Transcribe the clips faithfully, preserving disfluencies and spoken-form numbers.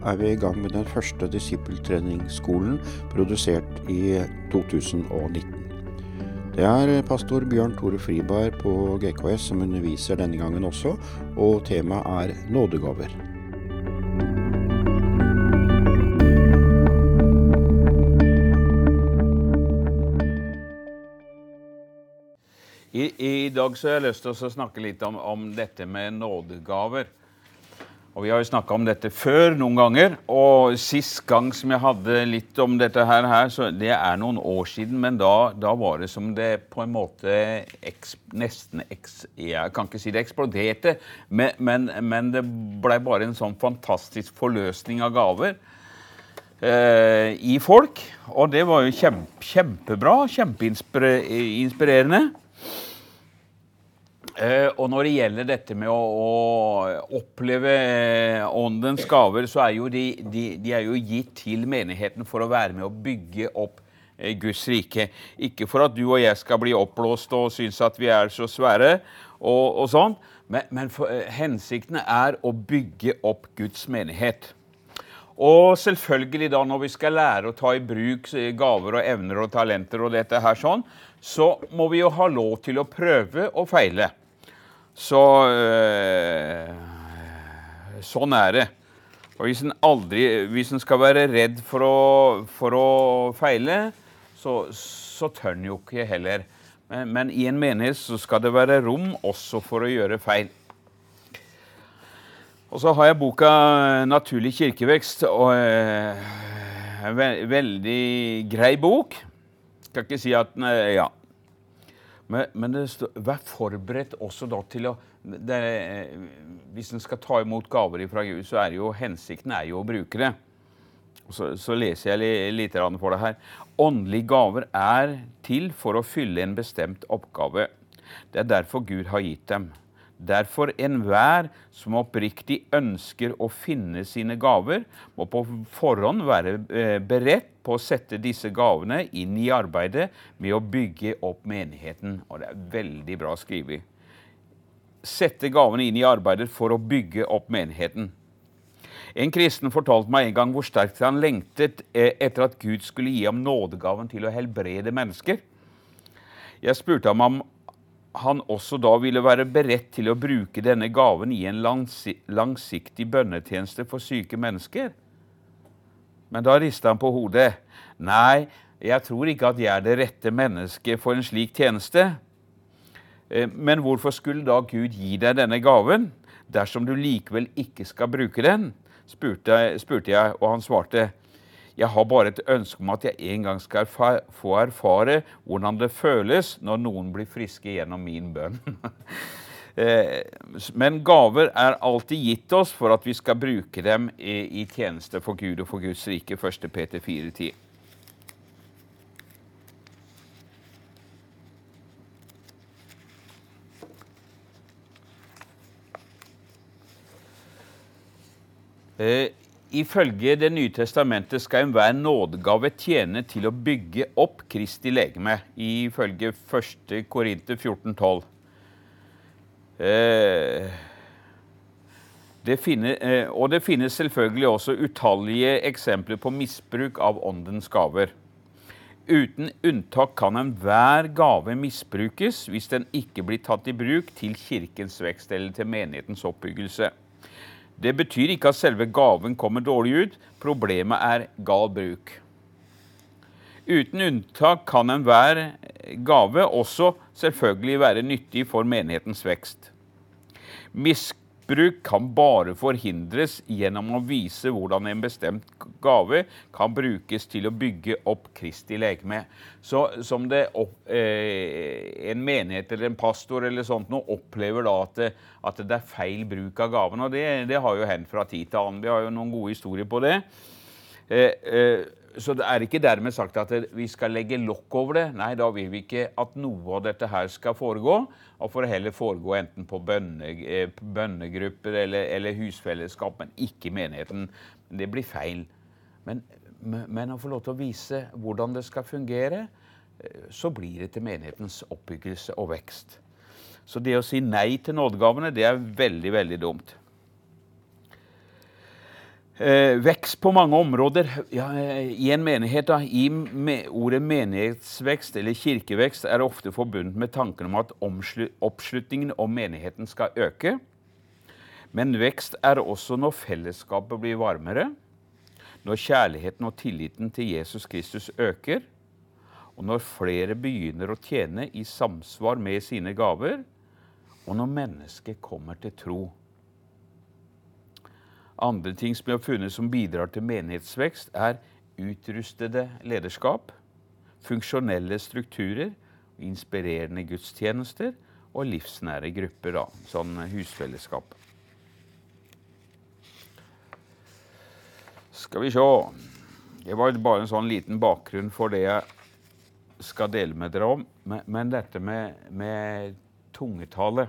er vi i gang med den første disippeltreningsskolen produsert i to tusen og nitten. Det er pastor Bjørn Tore Friberg på G K S som underviser denne gangen også, og temaet er nådegaver. I, I dag så har jeg lyst til å snakke litt om, om dette med nådegaver. Og vi har jo snakket om dette før noen ganger, og sist gang som jeg hadde litt om dette her, her så det er noen år siden, men da, da var det som det på en måte eks, nesten, eks, jeg kan ikke si det eksploderte, men, men, men det ble bare en sånn fantastisk forløsning av gaver eh, i folk, og det var jo kjempe, kjempebra, kjempeinspirerende. Uh, og når det gjelder dette med å, å oppleve uh, åndens gaver, så er jo de, de, de er jo gitt til menigheten for å være med å bygge opp uh, Guds rike. Ikke for at du og jeg skal bli oppblåst og synes at vi er så svære og, og sånn, men, men for, uh, hensikten er å bygge opp Guds menighet. Og selvfølgelig da når vi skal lære å ta i bruk gaver og evner og talenter og dette her sånn, så må vi jo ha lov til å prøve og feile. Så øh, sånn er det. Og hvis en aldri, hvis en skal være redd for å, for å feile, så, så tør en jo ikke heller. Men, men i en menighet så skal det være rom også for å gjøre feil. Og så har jeg boka Naturlig kirkevekst, og øh, en ve veldig grei bok. Skal ikke si at den er, ja. Men, men det står, vær forberedt også da til å, det, hvis en skal ta imot gaver fra Gud, så er jo, hensikten er jo å bruke det. Så, så leser jeg li, litt for det her. Åndelige gaver er til for å fylle en bestemt oppgave. Det er derfor Gud har gitt dem. Derfor enhver som oppriktig ønsker å finne sine gaver, må på forhånd være beredt på å sette disse gavene inn i arbeidet med å bygge opp menigheten. Og det er veldig bra skrevet. Sette gavene inn i arbeidet for å bygge opp menigheten. En kristen fortalte meg en gang hvor sterkt han lengtet etter at Gud skulle gi ham nådegaven til å helbrede mennesker. Jeg spurte ham om han også da ville være beredt til å bruke denne gaven i en langsiktig bønnetjeneste for syke mennesker. Men da ristet han på hodet. Nei, jeg tror ikke at jeg er det rette mennesket for en slik tjeneste. Men hvorfor skulle da Gud gi deg denne gaven, dersom du likevel ikke skal bruke den? Spurte, spurte jeg, og han svarte, jeg har bare et ønske om at jeg en gang skal få erfare hvordan det føles når noen blir friske gjennom min bønn. Men gaver er alltid gitt oss for at vi skal bruke dem i, i tjeneste for Gud og for Guds rike, første Peter fire ti. Eh, Ifølge Det nye testamentet skal enhver nådegave tjene til å bygge opp Kristi legeme, ifølge første Korinter fjorten tolv. Eh, det finnes, eh, og det finnes selvfølgelig også utallige eksempler på misbruk av åndens gaver. Uten unntak kan enhver gave misbrukes hvis den ikke blir tatt i bruk til kirkens vekst eller til menighetens oppbyggelse. Det betyr ikke at selve gaven kommer dårlig ut, problemet er gal bruk. Uten unntak kan enhver gave også selvfølgelig være nyttig for menighetens vekst. Misbruk kan bare forhindres gjennom å vise hvordan en bestemt gave kan brukes til å bygge opp Kristi legeme. Så som det opp, eh, en menighet eller en pastor eller sånt nå opplever da at det, at det er feil bruk av gaven, og det, det har jo hendt fra tid til annen. Vi har jo noen gode historier på det. Eh, eh, så det er ikke dermed sagt at vi skal legge lokk over det. Nei, da vil vi ikke at noe av dette her skal foregå, og for å heller foregå enten på bønne, bønnegrupper eller, eller husfellesskap, men ikke menigheten. Det blir feil. Men, men å få lov til å vise hvordan det skal fungere, så blir det til menighetens oppbyggelse og vekst. Så det å si nei til nådegavene, det er veldig, veldig dumt. Eh, vekst på mange områder. Ja, i en menighet, da, i me ordet menighetsvekst eller kirkevekst er ofte forbundet med tanken om at oppslutningen om menigheten skal øke. Men vekst er også når fellesskapet blir varmere, når kjærligheten og tilliten til Jesus Kristus øker, og når flere begynner å tjene i samsvar med sine gaver, og når mennesket kommer til tro. Andre ting som vi har funnet som bidrar til menighetsvekst er utrustede lederskap, funksjonelle strukturer, inspirerende gudstjenester og livsnære grupper, da, sånn husfellesskap. Skal vi se. Det var bare en sånn liten bakgrunn for det jeg skal dele med dere om, men, men dette med, med tungetale.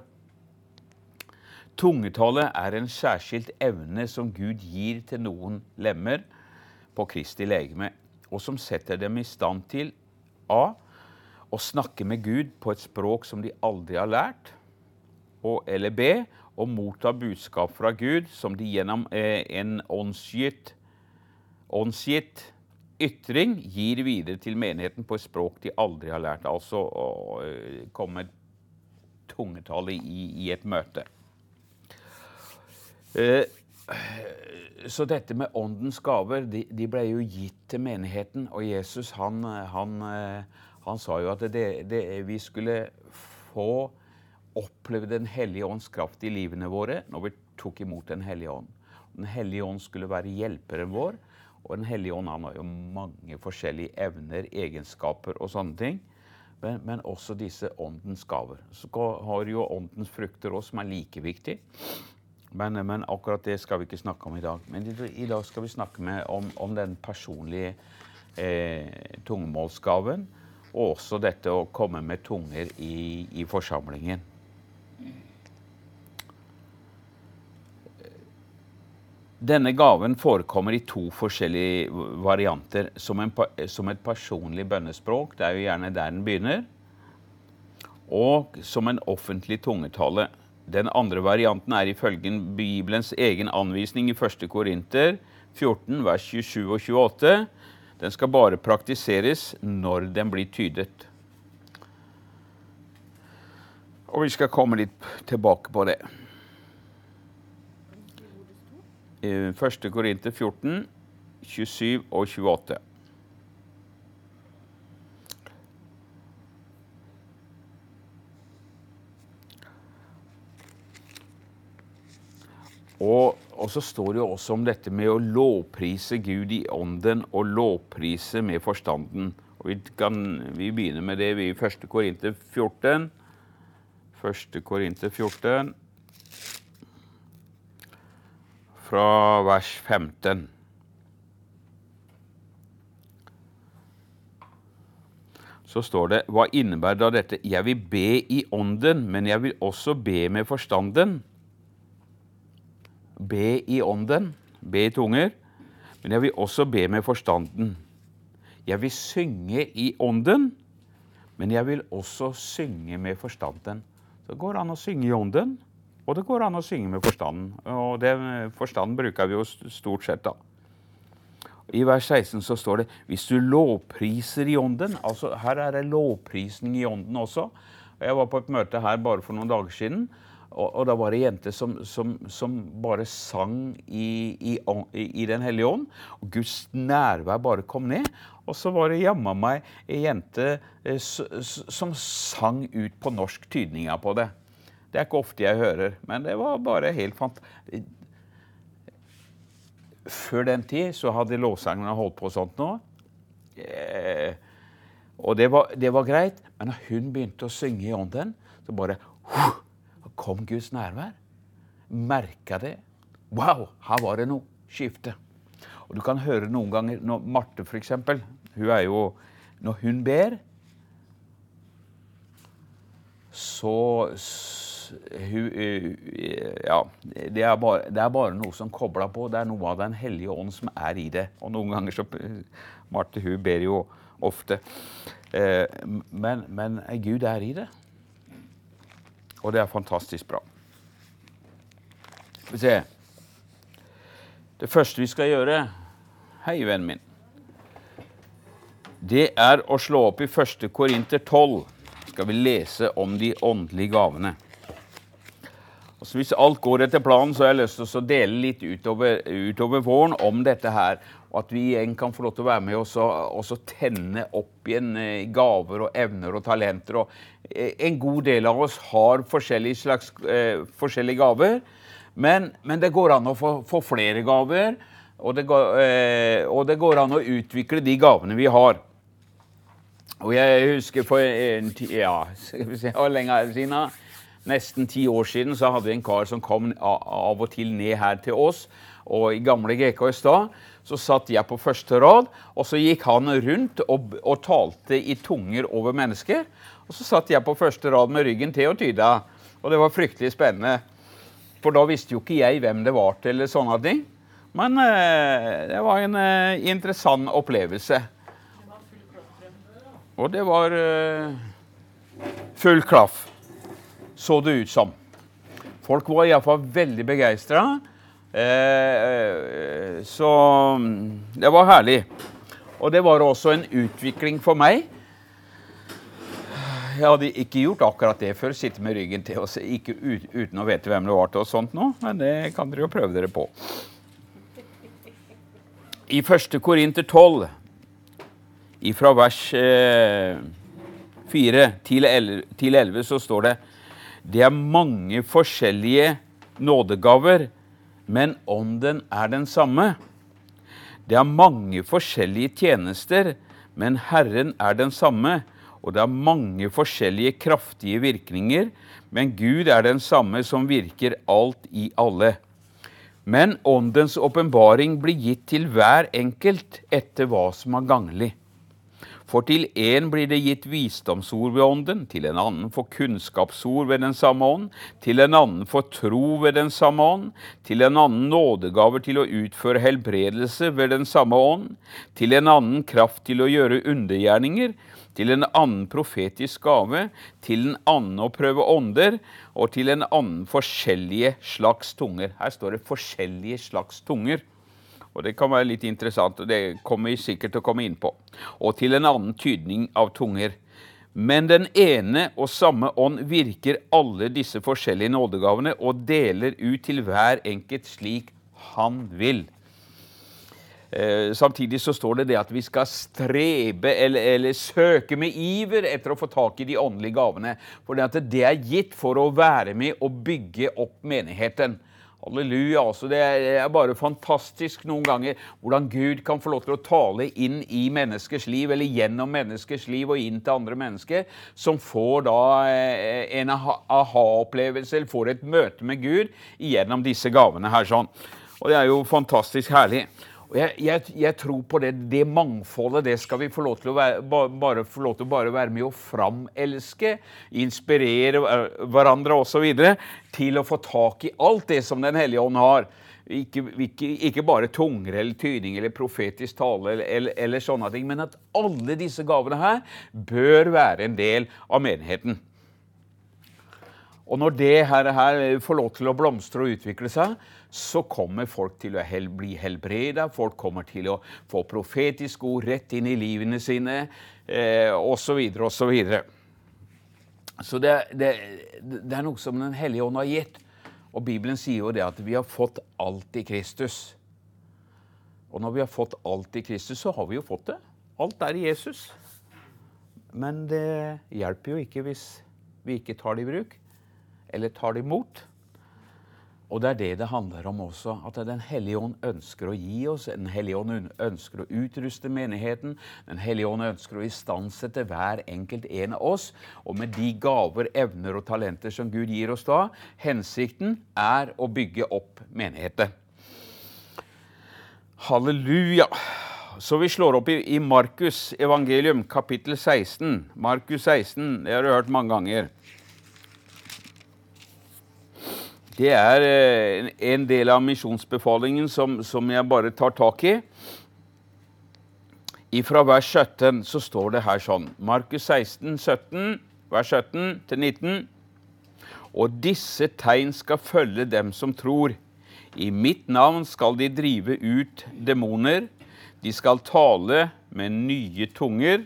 Tungetale er en særskilt evne som Gud gir til noen lemmer på Kristi legeme, og som setter dem i stand til A. Å snakke med Gud på et språk som de aldri har lært, og, eller B. Å motta budskap fra Gud som de gjennom eh, en åndsgitt, åndsgitt ytring gir videre til menigheten på et språk de aldri har lært, altså å eh, komme med tungetale i, i et møte. Eh, så dette med åndens gaver, de, de ble jo gitt til menigheten, og Jesus han, han, han sa jo at det, det, vi skulle få oppleve den hellige ånds kraft i livene våre når vi tok imot den hellige ånd. Den hellige ånd skulle være hjelperen vår, og den hellige ånd han har jo mange forskjellige evner, egenskaper og sånne ting, men, men også disse åndens gaver. Så har jo åndens frukter også som er like viktig. Men, men akkurat det skal vi ikke snakke om i dag. Men i, i dag skal vi snakke med, om, om den personlige eh, tungemålsgaven, og også dette å komme med tunger i, i forsamlingen. Denne gaven forekommer i to forskjellige varianter, som, en, som et personlig bønnespråk, det er jo gjerne der den begynner, og som en offentlig tungetale. Den andre varianten er ifølge Bibelens egen anvisning i første Korinter fjorten, vers tjuesju og tjueåtte. Den skal bare praktiseres når den blir tydet. Og vi skal komme litt tilbake på det. første Korinter fjorten, tjuesju og tjueåtte. Og, og så står det jo også om dette med å lovprise Gud i ånden og lovprise med forstanden. Og vi, kan, vi begynner med det i første Korinter fjorten. første Korinter fjorten. Fra vers femten. Så står det, hva innebærer da dette? Jeg vil be i ånden, men jeg vil også be med forstanden. Be i ånden, be i tunger, men jeg vil også be med forstanden. Jeg vil synge i ånden, men jeg vil også synge med forstanden. Så det går an å synge i ånden, og det går an å synge med forstanden. Og den forstanden bruker vi jo stort sett da. I vers seksten så står det, hvis du lovpriser i ånden, altså her er det lovprisning i ånden også. Jeg var på et møte her bare for noen dager siden, Og, og da var det jenter som, som, som bare sang i, i, i den hellige ånd, og Guds nærvær bare kom ned, og så var det jamma meg en jente eh, som sang ut på norsk tydninger på det. Det er ikke ofte jeg hører, men det var bare helt fantastisk. Før den tid så hadde lovsangerne holdt på sånt nå, eh, og det var, det var greit, men når hun begynte å synge i ånden, så bare huh, kom Guds nærvær, merket det. Wow, her var det noe skifte. Og du kan høre noen ganger, når Marte for eksempel, hun er jo, når hun ber, så, hun, ja, det er, bare, det er bare noe som kobler på, det er noe av den hellige ånd som er i det. Og noen ganger så, Marte hun ber jo ofte, men, men Gud er i det. Og det er fantastisk bra. Vi ser. Det første vi skal gjøre, hei vennen min, det er å slå opp i første Korinter tolv. Skal vi lese om de åndelige gavene. Altså, hvis alt går etter planen, så har jeg lyst til å dele litt utover, utover våren om dette her, og at vi igjen kan få lov til å være med oss og også tenne opp igjen gaver og evner og talenter. Og en god del av oss har forskjellige slags eh, forskjellige gaver, men, men det går an å få, få flere gaver, og det, går, eh, og det går an å utvikle de gavene vi har. Og jeg husker for en tid, ja, skal vi se, lenge siden, nesten ti år siden, så hadde vi en kar som kom av og til ned her til oss, og i gamle G K S da, så satt jeg på første rad, og så gikk han rundt og, og talte i tunger over mennesker, og så satt jeg på første rad med ryggen til og tyda, og det var fryktelig spennende, for da visste jo ikke jeg hvem det var til, eller sånne ting, men eh, det var en eh, interessant opplevelse. Og det var uh, full klaff, så det ut som. Folk var i hvert fall veldig begeistret, eh, så det var herlig. Og det var også en utvikling for meg. Jeg hadde ikke gjort akkurat det før, sitte med ryggen til, og ikke ut, uten å vite hvem det var til og sånt nå, men det kan dere jo prøve dere på. I første Korinter tolv, fra vers eh, fire til elleve så står det: det er mange forskjellige nådegaver, men ånden er den samme. Det er mange forskjellige tjenester, men Herren er den samme. Og det er mange forskjellige kraftige virkninger, men Gud er den samme som virker alt i alle. Men åndens åpenbaring blir gitt til hver enkelt etter hva som er ganglig. For til en blir det gitt visdomsord ved ånden, til en annen for kunnskapsord ved den samme ånd, til en annen for tro ved den samme ånd, til en annen nådegaver til å utføre helbredelse ved den samme ånd, til en annen kraft til å gjøre undergjerninger, til en annen profetisk gave, til en annen å prøve ånder, og til en annen forskjellige slags tunger. Her står det forskjellige slags tunger. Og det kan være litt interessant, og det kommer vi sikkert til å komme inn på. Og til en annen tydning av tunger. Men den ene og samme ånd virker alle disse forskjellige nådegavene og deler ut til hver enkelt slik han vil. Eh, samtidig så står det det at vi skal strebe eller, eller søke med iver etter å få tak i de åndelige gavene. For det, at det er gitt for å være med og bygge opp menigheten. Halleluja, altså det er bare fantastisk noen ganger hvordan Gud kan få lov til å tale inn i menneskers liv, eller gjennom menneskers liv og inn til andre mennesker, som får da en aha-opplevelse, eller får et møte med Gud gjennom disse gavene her sånn. Og det er jo fantastisk herlig. Og jeg, jeg, jeg tror på det, det mangfoldet, det skal vi få lov til å være, bare få lov til å bare være med å framelske, inspirere hverandre og så videre, til å få tak i alt det som den hellige ånd har. Ikke, ikke, ikke bare tunger eller tydning eller profetisk tale eller, eller, eller sånne ting, men at alle disse gavene her bør være en del av menigheten. Og når det her, her får lov til å blomstre og utvikle seg, så kommer folk til å hel, bli helbredet, folk kommer til å få profetisk ord rett inn i livene sine, eh, og så videre, og så videre. Så det, det, det er noe som den hellige ånd har gitt, og Bibelen sier jo det at vi har fått alt i Kristus. Og når vi har fått alt i Kristus, så har vi jo fått det. Alt er i Jesus. Men det hjelper jo ikke hvis vi ikke tar det i bruk, eller tar det imot. Og det er det det handler om også, at den hellige ånd ønsker å gi oss, den hellige ånd ønsker å utruste menigheten, den hellige ånd ønsker å istandsette hver enkelt en av oss, og med de gaver, evner og talenter som Gud gir oss da, hensikten er å bygge opp menigheten. Halleluja! Så vi slår opp i, i Markus evangelium, kapittel seksten. Markus seksten, det har du hørt mange ganger. Det er en del av misjonsbefalingen som, som jeg bare tar tak i. Fra vers sytten så står det her sånn. Markus seksten, sytten, vers sytten til nitten. Og disse tegn skal følge dem som tror. I mitt navn skal de drive ut demoner, de skal tale med nye tunger,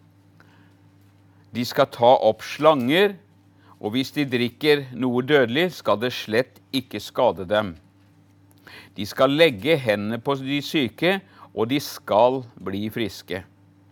de skal ta opp slanger, og hvis de drikker noe dødelig, skal det slett ikke skade dem. De skal legge hendene på de syke, og de skal bli friske.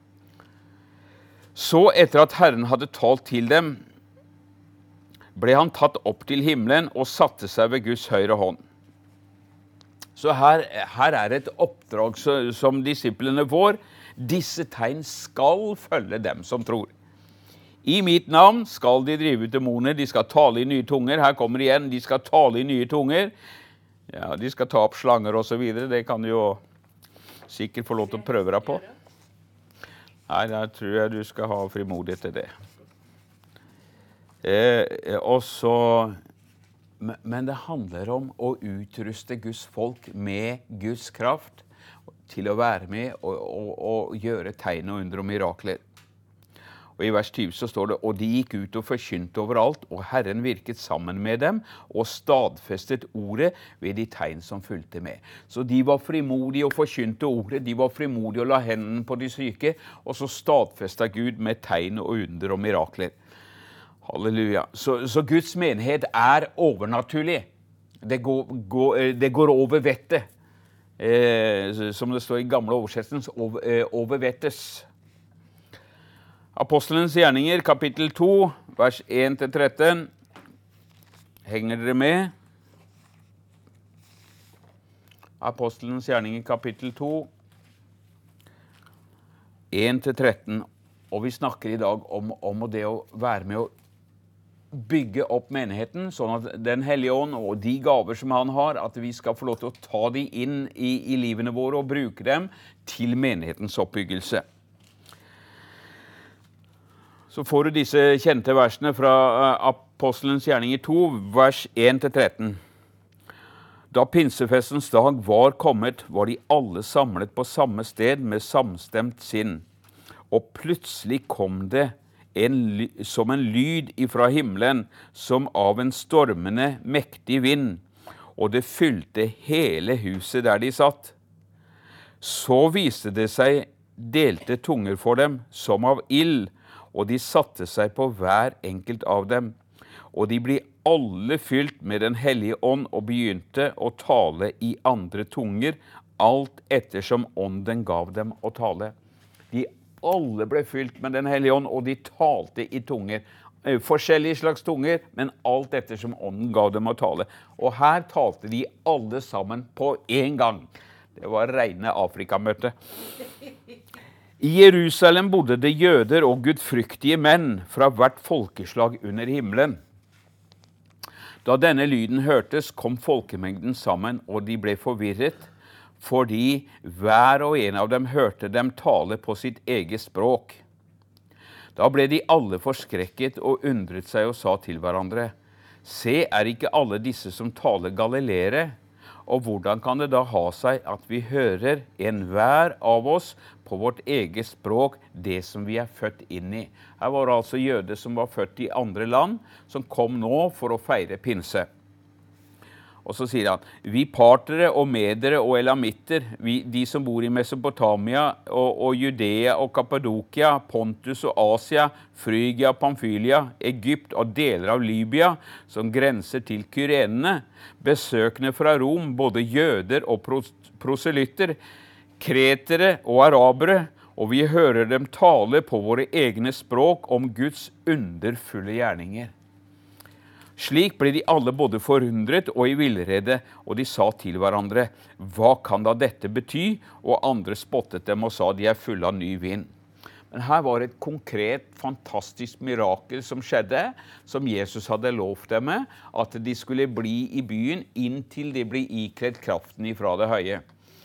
Så etter at Herren hadde talt til dem, ble han tatt opp til himmelen og satte seg ved Guds høyre hånd. Så her, her er et oppdrag som disiplene får. Disse tegn skal følge dem som tror. I mitt navn skal de drive ut demoner, de skal tale i nye tunger. Her kommer igjen, de skal tale i nye tunger. Ja, de skal ta opp slanger og så videre. Det kan du jo sikkert få lov til å prøve deg på. Nei, der tror jeg du skal ha frimodighet til det. Eh, og så, men det handler om å utruste Guds folk med Guds kraft til å være med og, og, og gjøre tegn og under og mirakler. Og i vers tyve så står det, og de gikk ut og forkynte overalt, og Herren virket sammen med dem, og stadfestet ordet ved de tegn som fulgte med. Så de var frimodige og forkynte ordet, de var frimodige og la hendene på de syke, og så stadfestet Gud med tegn og under og mirakler. Halleluja. Så, så Guds menighet er overnaturlig. Det går, går, det går over vettet. Eh, som det står i gamle oversettelsen, over, eh, over vettes. Apostelens gjerninger, kapittel to, vers en til tretten. Henger dere med? Apostelens gjerninger, kapittel to, en til tretten. Og vi snakker i dag om, om det å være med å bygge opp menigheten, sånn at den hellige ånd og de gaver som han har, at vi skal få lov til å ta de inn i, i livene våre og bruke dem til menighetens oppbyggelse. Så får du disse kjente versene fra Apostelens gjerninger to, vers en til tretten. Da pinsefestens dag var kommet, var de alle samlet på samme sted med samstemt sinn. Og plutselig kom det en, som en lyd ifra himmelen, som av en stormende, mektig vind, og det fylte hele huset der de satt. Så viste det seg delte tunger for dem, som av ild, og de satte seg på hver enkelt av dem. Og de ble alle fylt med den hellige ånd, og begynte å tale i andre tunger, alt ettersom ånden gav dem å tale. De alle ble fylt med den hellige ånd, og de talte i tunger. Forskjellige slags tunger, men alt ettersom ånden gav dem å tale. Og her talte de alle sammen på en gang. Det var rene Afrikamøte. I Jerusalem bodde det jøder og gudfryktige menn fra hvert folkeslag under himmelen. Da denne lyden hørtes, kom folkemengden sammen, og de ble forvirret, fordi hver og en av dem hørte dem tale på sitt eget språk. Da ble de alle forskrekket og undret seg og sa til hverandre, «Se, er ikke alle disse som taler galileere? Og hvordan kan det da ha seg at vi hører en hver av oss på vårt eget språk det som vi er født inn i?» Her var det altså jøder som var født i andre land, som kom nå for å feire pinse. Og så sier han, vi partere og medere og elamitter, vi, de som bor i Mesopotamia og, og Judea og Kappadokia, Pontus og Asia, Frygia, Pamfylia, Egypt og deler av Libya, som grenser til Kyrenene, besøkende fra Rom, både jøder og pros proselytter, kretere og arabere, og vi hører dem tale på våre egne språk om Guds underfulle gjerninger. Slik ble de alle både forundret og i villrede, og de sa til hverandre, hva kan da dette bety? Og andre spottet dem og sa, de er fulle av ny vind. Men her var et konkret, fantastisk mirakel som skjedde, som Jesus hadde lovt dem med, at de skulle bli i byen inntil de ble ikledd kraften ifra det høye.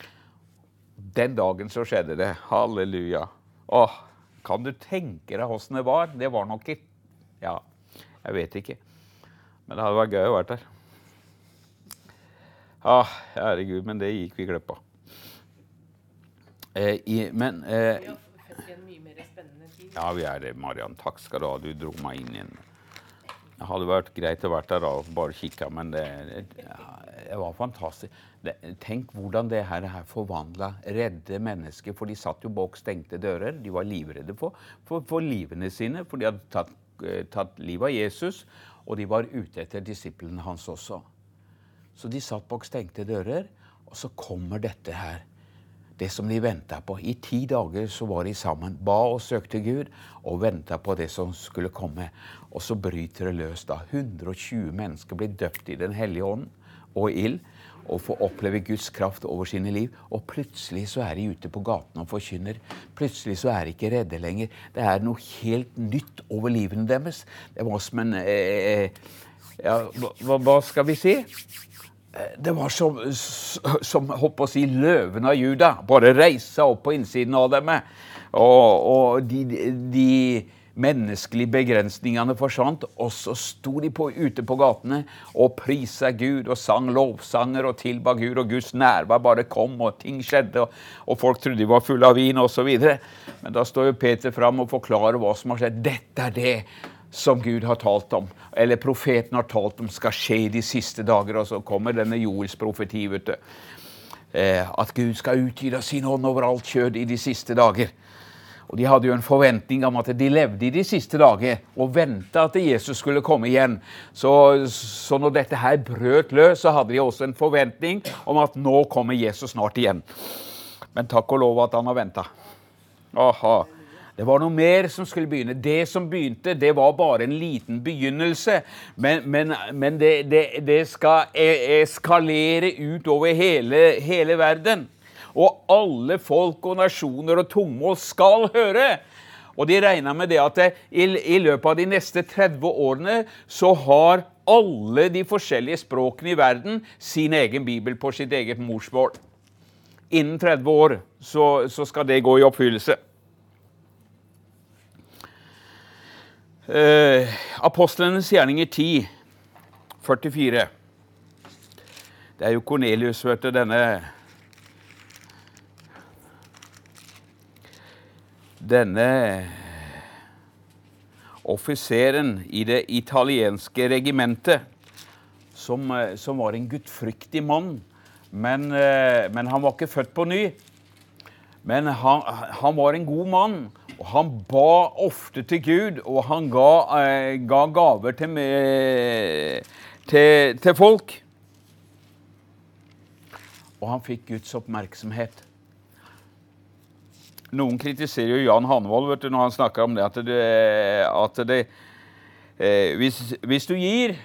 Den dagen så skjedde det. Halleluja. Åh, kan du tenke deg hvordan det var? Det var nok ikke, ja, jeg vet ikke. Men det hadde vært gøy å være der. Ah, herregud, men det gikk vi glipp av. Eh, i, men... Eh, vi har fått en mye mer spennende tid. Ja, vi er det, Marianne. Takk skal du ha. Du dro meg inn igjen. Det hadde vært greit å være der og bare kikke, men det, ja, det var fantastisk. Det, tenk hvordan det her, her forvandlet redde mennesker, for de satt jo bak stengte dører. De var livredde for, for, for livene sine, for de hadde tatt, tatt livet av Jesus, og de var ute etter disiplene hans også. Så de satt bak stengte dører, og så kommer dette her, det som de ventet på. I ti dager så var de sammen, ba og søkte Gud, og ventet på det som skulle komme. Og så bryter det løs da. hundre og tjue mennesker blir døpt i den hellige ånd og ild, og får oppleve Guds kraft over sine liv. Og plutselig så er de ute på gaten og forkynner. Plutselig så er de ikke redde lenger. Det er noe helt nytt over livene deres. Det var som en, eh, ja, hva, hva skal vi si? Det var som, som holdt på å si, løven av Juda, bare reise opp på innsiden av dem, og, og de, de menneskelige begrensningene forsvant, og så sto de på, ute på gatene og priset Gud og sang lovsanger og tilba Gud, og Guds nærvær bare kom, og ting skjedde, og, og folk trodde de var fulle av vin og så videre. Men da står jo Peter frem og forklarer hva som har skjedd. Dette er det som Gud har talt om, eller profeten har talt om, skal skje i de siste dager, og så kommer denne Joels profeti, vet du. Eh, at Gud skal utgyte sin ånd over alt kjød i de siste dager. Og de hadde jo en forventning om at de levde i de siste dager, og ventet at Jesus skulle komme igjen. Så, så når dette her brøt løs, så hadde de også en forventning om at nå kommer Jesus snart igjen. Men takk og lov at han har ventet. Aha. Det var noe mer som skulle begynne. Det som begynte, det var bare en liten begynnelse. Men, men, men det, det, det skal eskalere ut over hele, hele verden. Og alle folk og nasjoner og tungmål skal høre. Og de regner med det at det, i, i løpet av de neste tretti årene så har alle de forskjellige språkene i verden sin egen bibel på sitt eget morsmål. Innen tretti år så, så skal det gå i oppfyllelse. Uh, Apostlenes gjerninger ti, førtifire. Det er jo Cornelius, vet du, denne denne offiseren i det italienske regimentet som, som var en gudfryktig mann, men, uh, men han var ikke født på ny. Men han, han var en god mann, og han ba ofte til Gud, og han ga, eh, ga gaver til, til, til folk. Og han fikk Guds oppmerksomhet. Noen kritiserer jo Jan Hanvold, vet du, når han snakker om det, at det, at det eh, hvis, hvis du gir,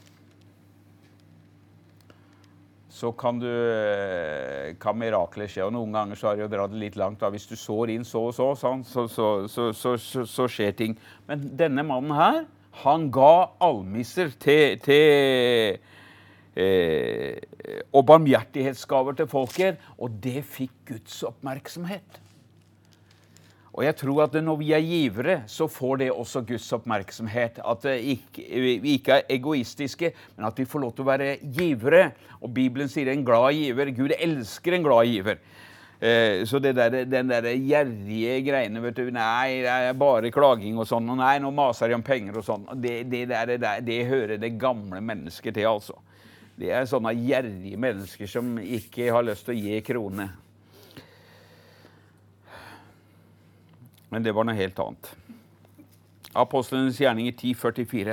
så kan, du, kan mirakler skje, og noen ganger så har jeg jo dratt det litt langt, da. Hvis du sår inn så og så, sånn, så, så, så, så, så, så skjer ting. Men denne mannen her, han ga almisser til, til eh, og barmhjertighetsgaver til folket, og det fikk Guds oppmerksomhet. Og jeg tror at når vi er givere, så får det også Guds oppmerksomhet. At ikke, vi ikke er egoistiske, men at vi får lov til å være givere. Og Bibelen sier en glad giver. Gud elsker en glad giver. Eh, så det der, den der gjerrige greiene, vet du, nei, det er bare klaging og sånn, og nei, nå maser de om penger og sånn. Det, det, der, det, det hører det gamle mennesker til, altså. Det er sånne gjerrige mennesker som ikke har lyst til å gi krone. Men det var noe helt annet. Apostlenes gjerninger ti førtifire.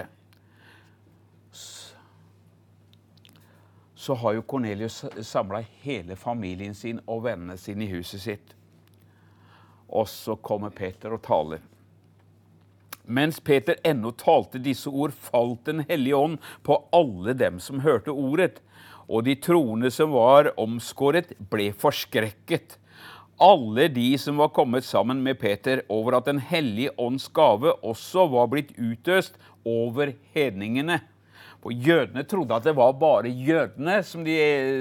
Så har jo Cornelius samlet hele familien sin og vennene sine i huset sitt. Og så kommer Peter og taler. Mens Peter ennå talte disse ord, falt den hellige ånd på alle dem som hørte ordet. Og de troende som var omskåret ble forskrekket. Alle de som var kommet sammen med Peter over at den hellige ånds gave også var blitt utøst over hedningene. For jødene trodde at det var bare jødene som, de,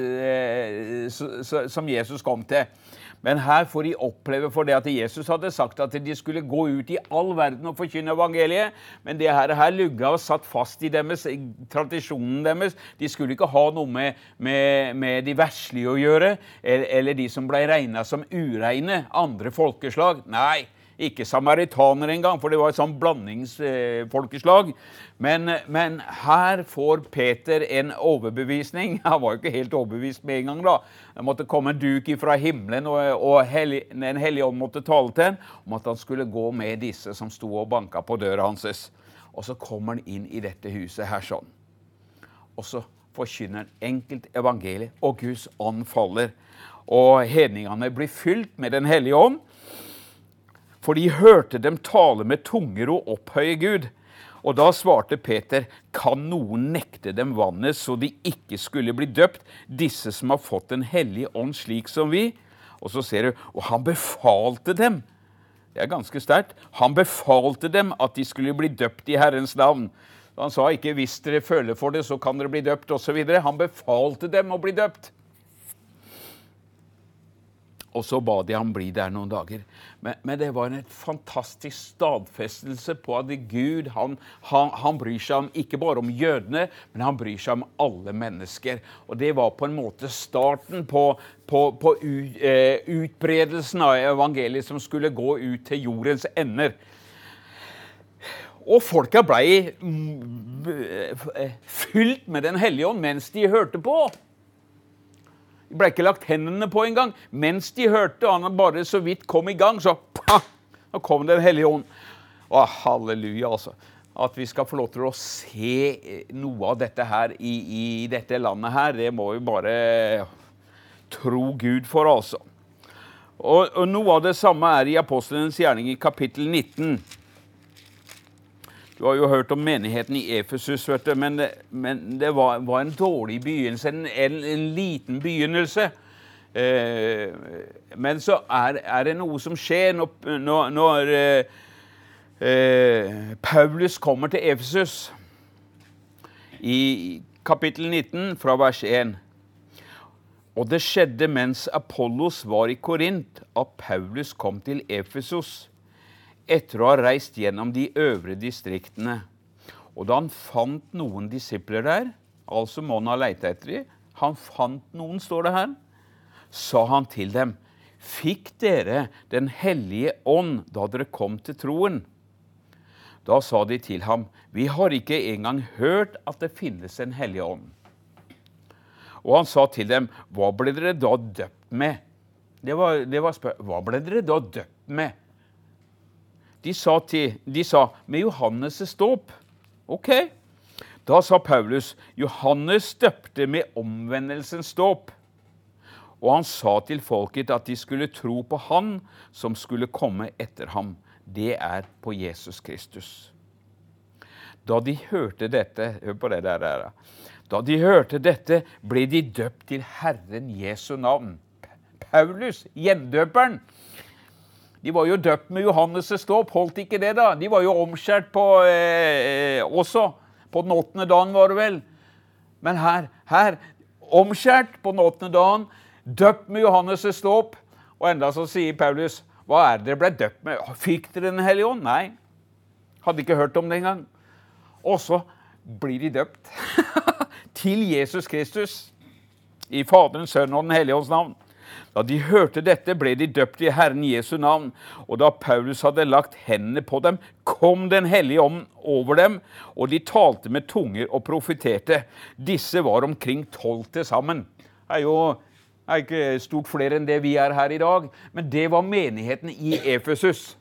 eh, som Jesus kom til. Men her får de oppleve for det at Jesus hadde sagt at de skulle gå ut i all verden og forkynne evangeliet. Men det her, her lugget og satt fast i deres, i tradisjonen deres. De skulle ikke ha noe med, med, med de verslige å gjøre, eller, eller de som ble regnet som ureine, andre folkeslag. Nei, Ikke samaritaner engang, for det var et sånn blandingsfolkeslag. Men, men her får Peter en overbevisning. Han var jo ikke helt overbevist med en gang da. Det måtte komme en duk fra himmelen, og, og hellig, en hellig ånd måtte tale til ham, om at han skulle gå med disse som sto og banka på døra hans. Og så kommer han inn i dette huset her sånn. Og så forkynner han enkelt evangeliet, og Guds ånd faller. Og hedningene blir fylt med den hellige ånd, for de hørte dem tale med tunger og opphøye Gud. Og da svarte Peter, kan noen nekte dem vannet så de ikke skulle bli døpt, disse som har fått en hellig ånd slik som vi? Og så ser du, og han befalte dem, det er ganske sterkt, han befalte dem at de skulle bli døpt i Herrens navn. Han sa ikke, hvis dere føler for det, så kan dere bli døpt, og så videre. Han befalte dem å bli døpt. Og så ba de ham bli der noen dager. Men, men det var en fantastisk stadfestelse på at Gud, han, han, han bryr seg om, ikke bare om jødene, men han bryr seg om alle mennesker. Og det var på en måte starten på, på, på ut, eh, utbredelsen av evangeliet som skulle gå ut til jordens ender. Og folka ble fylt med den hellige ånd mens de hørte på. De ble ikke lagt hendene på en gang. Mens de hørte, og han bare så vidt kom i gang, så pah, så kom den hellige ånd. Å, halleluja, altså. At vi skal få lov til å se noe av dette her i, i dette landet her, det må vi bare tro Gud for, altså. Og, og noe av det samme er i Apostelens gjerning i kapittel nitten. Du har jo hørt om menigheten i Efesus, vet du, men det, men det var, var en dårlig begynnelse, en, en, en liten begynnelse. Eh, men så er, er det noe som skjer når, når, når eh, eh, Paulus kommer til Efesus i kapittel nitten fra vers en. Og det skjedde mens Apollos var i Korint at Paulus kom til Efesus, etter å ha reist gjennom de øvre distriktene. Og da han fant noen disipler der, altså må han ha leit etter dem, han fant noen, står det her, sa han til dem, fikk dere den hellige ånd da dere kom til troen? Da sa de til ham, vi har ikke engang hørt at det finnes en hellige ånd. Og han sa til dem, hva ble dere da døpt med? Det var, det var spør- hva ble dere da døpt med? De sa, til, de sa, med Johannes' dåp. Ok. Da sa Paulus, Johannes døpte med omvendelsens dåp. Og han sa til folket at de skulle tro på han som skulle komme etter ham. Det er på Jesus Kristus. Da de hørte dette, hør på det der, der. Da de hørte dette, ble de døpt til Herren Jesu navn. Paulus, gjendøperen. De var jo døpt med Johannes' dåp, holdt ikke det da? De var jo omskjært på, eh, også, på den åttende dagen var det vel. Men her, her, omskjært på den åttende dagen, døpt med Johannes' dåp, og enda så sier Paulus, hva er det dere ble døpt med? Fikk dere den hellige ånd? Nei, hadde ikke hørt om det engang. Og så blir de døpt til Jesus Kristus, i Faderens, Sønnen og den hellige ånds navn. Da de hørte dette, ble de døpt i Herren Jesu navn, og da Paulus hadde lagt hendene på dem, kom den hellige ånd over dem, og de talte med tunger og profeterte. Disse var omkring tolv til sammen. Det er jo er ikke stort flere enn det vi er her i dag, men det var menigheten i Efesus.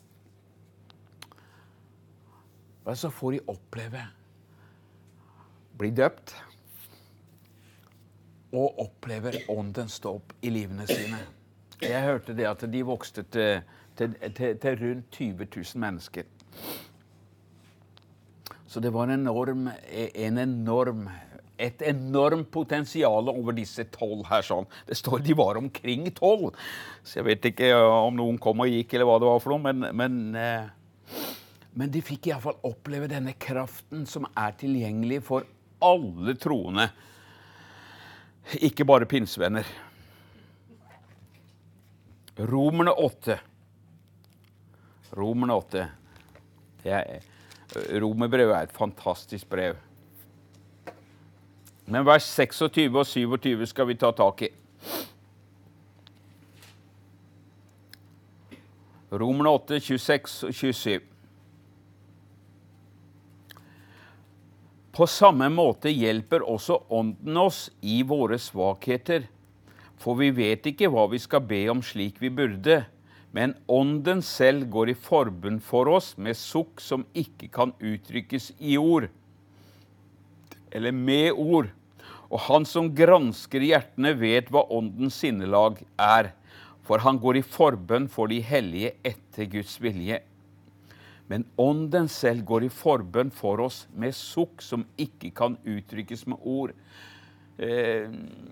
Og så får de oppleve, bli døpt, og opplever åndens dåp i livene sine. Jeg hørte det at de vokste til, til, til, til rundt tyve tusen mennesker. Så det var en enorm, en enorm, et enormt potensial over disse tolv her sånn. Det står de var omkring tolv. Så jeg vet ikke om noen kom og gikk eller hva det var for noe, men, men, men de fikk i hvert fall oppleve denne kraften som er tilgjengelig for alle troende. Ikke bare pinsevenner. Romerne åtte. Romerne åtte. Romerbrevet er et fantastisk brev. Men vers seksogtyve og syvogtyve skal vi ta tak i. Romerne åtte, tjueseks og tjuesyv. På samme måte hjelper også ånden oss i våre svakheter, for vi vet ikke hva vi skal be om slik vi burde, men ånden selv går i forbønn for oss med sukk som ikke kan uttrykkes i ord, eller med ord. Og han som gransker hjertene vet hva åndens sinnelag er, for han går i forbønn for de hellige etter Guds vilje. Men ånden selv går i forbønn for oss med sukk som ikke kan uttrykkes med ord. Eh,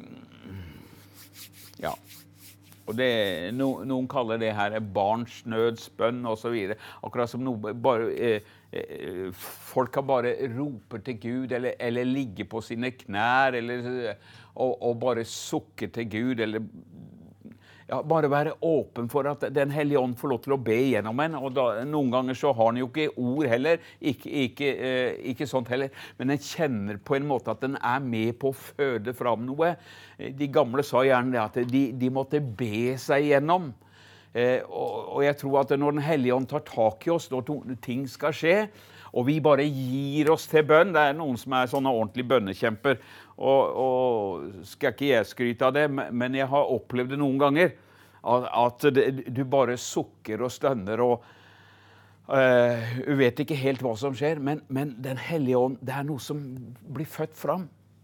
ja, og det, no, noen kaller det her barns nødsbønn og så videre. Akkurat som noe bare, eh, eh, folk kan bare rope til Gud, eller, eller ligge på sine knær, eller, og, og bare sukke til Gud, eller ja, bare være åpen for at den hellige ånd får lov til å be gjennom en, og da, noen ganger så har han jo ikke ord heller, ikke, ikke, eh, ikke sånt heller, men den kjenner på en måte at den er med på å føde fram noe. De gamle sa gjerne det at de, de måtte be seg gjennom, eh, og, og jeg tror at når den hellige ånd tar tak i oss, når to, ting skal skje, og vi bare gir oss til bønn, det er noen som er sånne ordentlige bønnekjemper, og, og skal ikke jeg skryte av det, men jeg har opplevd det noen ganger, at du bare sukker og stønner, og uh, du vet ikke helt hva som skjer, men, men den hellige ånd, det er noe som blir født fram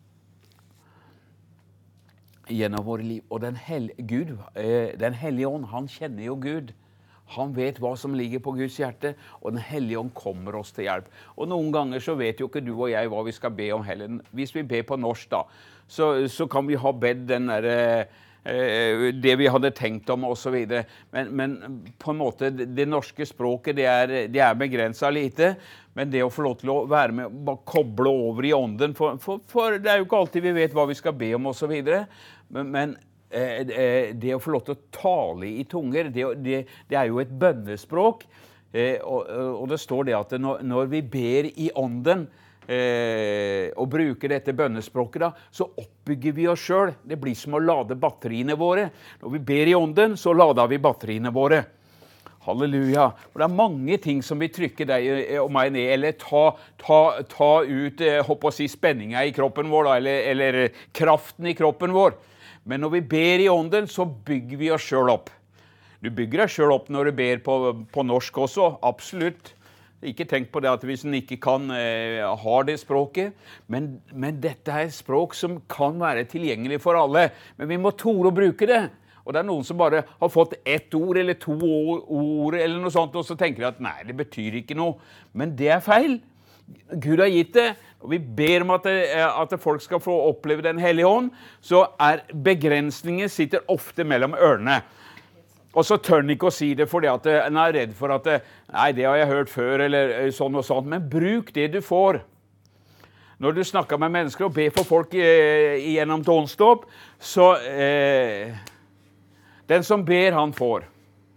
gjennom våre liv. Og den hellige, Gud, uh, den hellige ånd, han kjenner jo Gud. Han vet hva som ligger på Guds hjerte, og den hellige ånd kommer oss til hjelp. Og noen ganger så vet jo ikke du og jeg hva vi skal be om heller. Hvis vi ber på norsk da, så, så kan vi ha bedt den der, eh, det vi hadde tenkt om og så videre. Men, men på en måte, det, det norske språket, det er, det er begrenset lite, men det å få lov til å være med, bare koble over i ånden, for, for, for det er jo ikke alltid vi vet hva vi skal be om og så videre, men, men det å få lov til å tale i tunger, det, det, det er jo et bønnespråk, eh, og, og det står det at når, når vi ber i ånden eh, og bruker dette bønnespråket da, så oppbygger vi oss selv. Det blir som å lade batteriene våre. Når vi ber i ånden, så lader vi batteriene våre. Halleluja. Og det er mange ting som vil trykke deg og meg ned, eller ta, ta, ta ut, eh, håper å si, spenningen i kroppen vår, da, eller, eller kraften i kroppen vår. Men når vi ber i ånden, så bygger vi oss selv opp. Du bygger deg selv opp når du ber på, på norsk også, absolutt. Ikke tenk på det at hvis en ikke kan eh, ha det språket, men, men dette er et språk som kan være tilgjengelig for alle, men vi må tore å bruke det. Og det er noen som bare har fått ett ord eller to ord eller noe sånt, og så tenker de at nei, det betyr ikke noe. Men det er feil. Gud har gitt det, og vi ber om at, det, at folk skal få oppleve den hellige ånd, så er begrensningen sitter ofte mellom ørene. Og så tør han ikke å si det fordi at han er redd for at nei, det har jeg hørt før, eller sånn og sånn, men bruk det du får. Når du snakker med mennesker og ber for folk gjennom dånståp, så eh, den som ber, han får.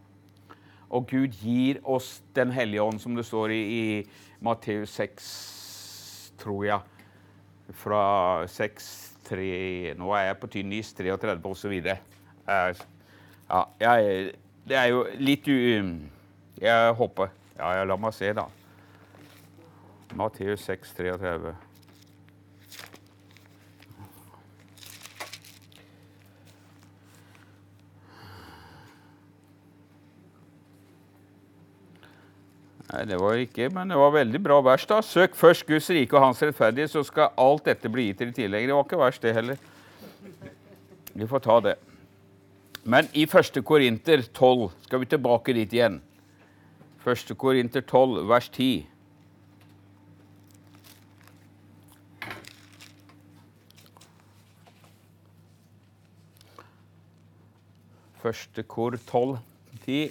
Og Gud gir oss den hellige ånd, som det står i, i Matteus seks, tror jeg, fra seks, tre, nå er jeg på Tynnis, treogtretti og så videre. Ja, jeg, det er jo litt, u, jeg håper, ja, jeg la meg se da. Matteus seks, treogtretti. Nei, det var ikke, men det var veldig bra vers da. Søk først Guds rike og hans rettferdighet, så skal alt dette bli gitt i tillegg. Det var ikke vers det heller. Vi får ta det. Men i første Korinter tolv, skal vi tilbake dit igjen. første Korinter tolv, vers ti. første Kor tolv, ti.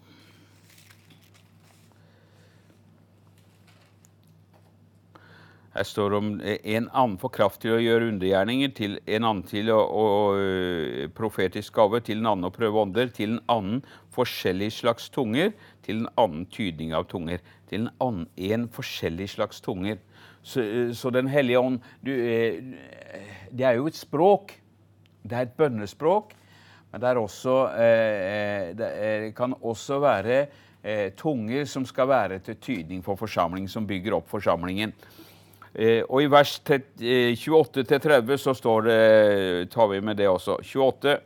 Her står det om en annen får kraft til å gjøre undergjerninger, til en annen til å, å, å profetisk gave, til en annen å prøve ånder, til en annen forskjellig slags tunger, til en annen tydning av tunger, til en annen en forskjellig slags tunger. Så, så den hellige ånd, du, det er jo et språk, det er et bønnespråk, men det, er også, det kan også være eh, tunger som skal være til tydning for forsamlingen, som bygger opp forsamlingen. Eh, og i vers tjueåtte til tretti så står det, tar vi med det også, tjueåtte.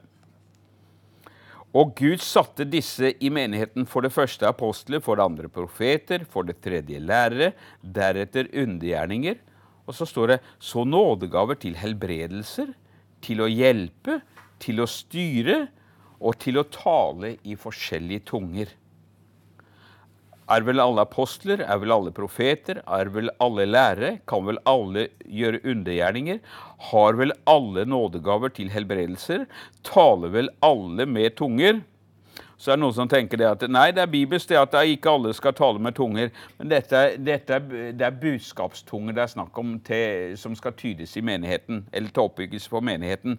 Og Gud satte disse i menigheten for det første apostler, for det andre profeter, for det tredje lærere, deretter undergjerninger. Og så står det, så nådegaver til helbredelser, til å hjelpe, til å styre og til å tale i forskjellige tunger. Er vel alle apostler, er vel alle profeter, er vel alle lærere, kan vel alle gjøre undergjerninger, har vel alle nådegaver til helbredelser, taler vel alle med tunger. Så er det noen som tenker det at, nei, det er bibelsk det at ikke alle skal tale med tunger, men dette, dette er, det er budskapstunger det er snakk om til, som skal tydes i menigheten, eller til oppbygges for menigheten.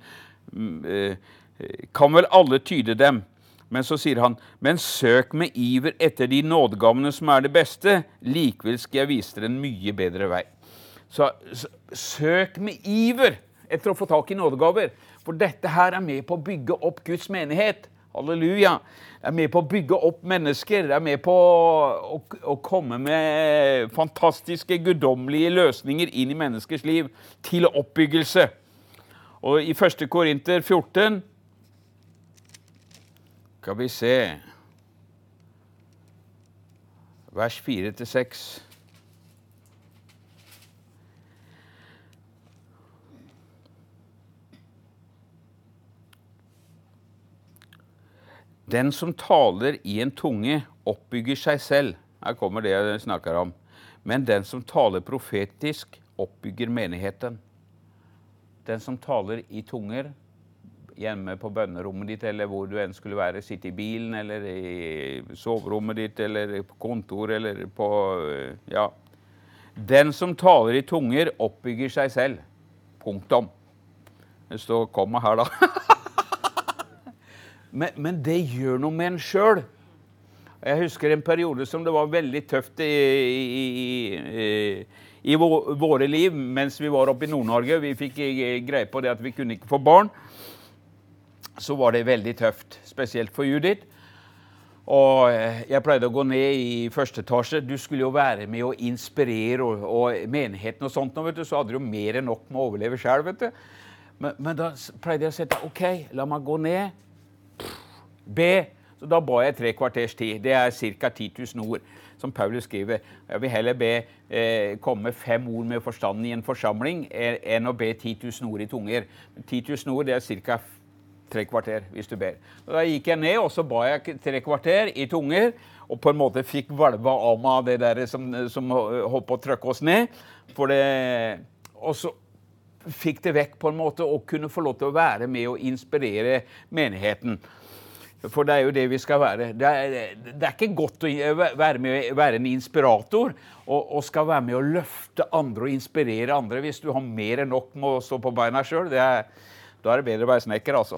Kan vel alle tyde dem? Men så sier han, men søk med iver etter de nådegavene som er det beste, likevel skal jeg vise dere en mye bedre vei. Så, så søk med iver etter å få tak i nådegaver, for dette her er med på å bygge opp Guds menighet. Halleluja. Det er med på å bygge opp mennesker, det er med på å, å komme med fantastiske, guddommelige løsninger inn i menneskers liv til oppbyggelse. Og i første Korinter fjorten, skal vi se, vers fire til seks. Den som taler i en tunge oppbygger seg selv. Her kommer det jeg snakker om. Men den som taler profetisk oppbygger menigheten. Den som taler i tunger hjemme på bønnerommet ditt, eller hvor du enn skulle være, sitte i bilen, eller i soverommet ditt, eller på kontor, eller på, ja. Den som taler i tunger oppbygger seg selv. Punktum. Det står komma her da. men, men det gjør noe med en selv. Jeg husker en periode som det var veldig tøft i, i, i, i våre liv, mens vi var oppe i Nord-Norge. Vi fikk greie på det at vi kunne ikke få barn. Så var det veldig tøft, spesielt for Judith. Og jeg pleide å gå ned i første etasje. Du skulle jo være med å inspirere og, og menigheten og sånt, vet du, så hadde du jo mer enn nok med å overleve selv, vet du. Men, men da pleide jeg å si, ok, la meg gå ned, be. Så da ba jeg tre kvarters tid. Det er cirka ti tusen ord, som Paulus skriver. Jeg vil heller be eh, komme fem ord med forstanden i en forsamling, enn å be ti tusen ord i tunger. ti tusen ord, det er cirka tre kvarter, hvis du ber. Da gikk jeg ned, og så ba jeg tre kvarter i tunger, og på en måte fikk valva av meg det der som, som holdt på å trykke oss ned. For det, og så fikk det vekk på en måte, og kunne få lov til å være med og inspirere menigheten. For det er jo det vi skal være. Det er, det er ikke godt å være, med, være en inspirator, og, og skal være med å løfte andre og inspirere andre, hvis du har mer enn nok med å stå på beina selv. Det er Da er det bedre å være snekker, altså.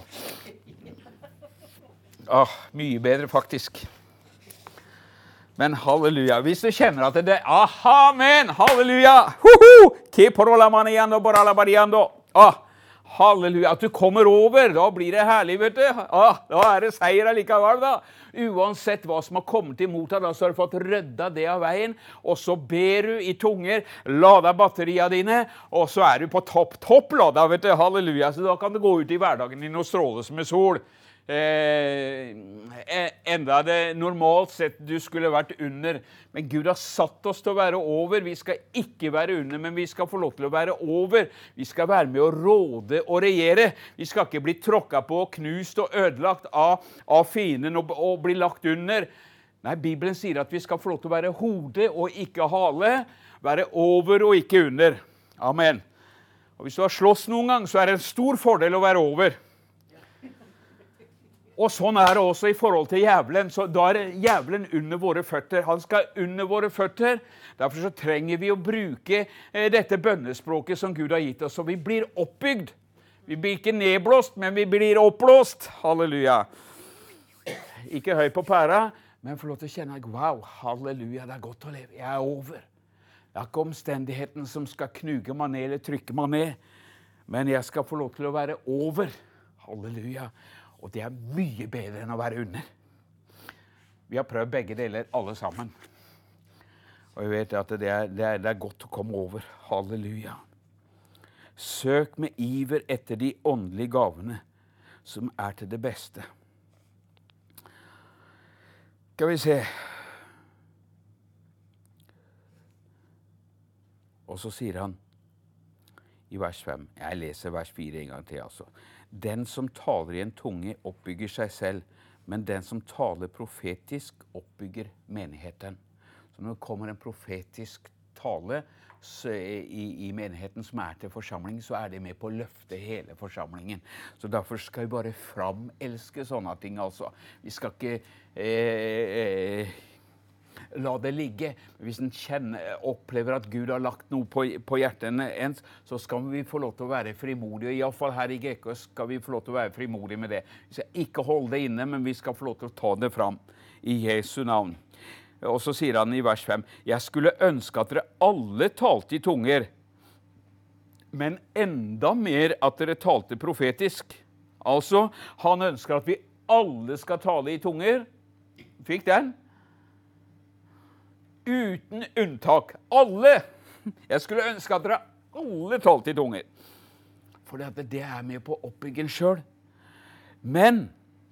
Ah, mye bedre, faktisk. Men halleluja, hvis du kjenner at det er, aha, men, halleluja, hoho, ke porola maniando, borala bariando, ah, halleluja, at du kommer over, da blir det herlig, vet du. Ah, da er det seier allikevel, da. Uansett hva som har kommet imot deg, da så har du fått rødda det av veien, og så ber du i tunger, lada batteriene dine, og så er du på topp, topp lada, vet du, halleluja, så da kan du gå ut i hverdagen din og stråle som en sol. Eh, enda det normalt sett du skulle vært under, men Gud har satt oss til å være over. Vi skal ikke være under, men vi skal få lov til å være over. Vi skal være med å råde og regjere. Vi skal ikke bli tråkket på, knust og ødelagt av, av fienden og, og bli lagt under. Nei, Bibelen sier at vi skal få lov til å være hode og ikke hale, være over og ikke under. Amen. Og hvis du har slåss noen gang, så er det en stor fordel å være over. Og sånn er det også i forhold til djevelen. Så da er djevelen under våre føtter. Han skal under våre føtter. Derfor så trenger vi å bruke eh, dette bønnespråket som Gud har gitt oss. Så vi blir oppbygd. Vi blir ikke nedblåst, men vi blir oppblåst. Halleluja. Ikke høy på pæra, men få lov til å kjenne, wow, halleluja, det er godt å leve. Jeg er over. Det er ikke omstendigheten som skal knuge meg ned eller trykke meg ned, men jeg skal få lov til å være over. Halleluja. Og det er mye bedre enn å være under. Vi har prøvd begge deler, alle sammen. Og jeg vet at det er, det er, det er godt å komme over. Halleluja. Søk med iver etter de åndelige gavene som er til det beste. Skal vi se. Og så sier han i vers fem, jeg leser vers fire en gang til altså. Den som taler i en tunge oppbygger seg selv, men den som taler profetisk oppbygger menigheten. Så når det kommer en profetisk tale i, i menigheten som er til forsamling, så er det med på å løfte hele forsamlingen. Så derfor skal vi bare framelske sånne ting altså. Vi skal ikke eh, eh, la det ligge. Hvis en kjenner, opplever at Gud har lagt noe på, på hjertene ens, så skal vi få lov til å være frimodige. I alle fall her i G K S skal vi få lov til å være frimodige med det. Vi skal ikke holde det inne, men vi skal få lov til å ta det fram i Jesu navn. Og så sier han i vers fem, jeg skulle ønske at dere alle talte i tunger, men enda mer at dere talte profetisk. Altså, han ønsker at vi alle skal tale i tunger. Fikk den? Uten unntak. Alle! Jeg skulle ønske at dere alle talte i tunger. For det er med på oppbyggen selv. Men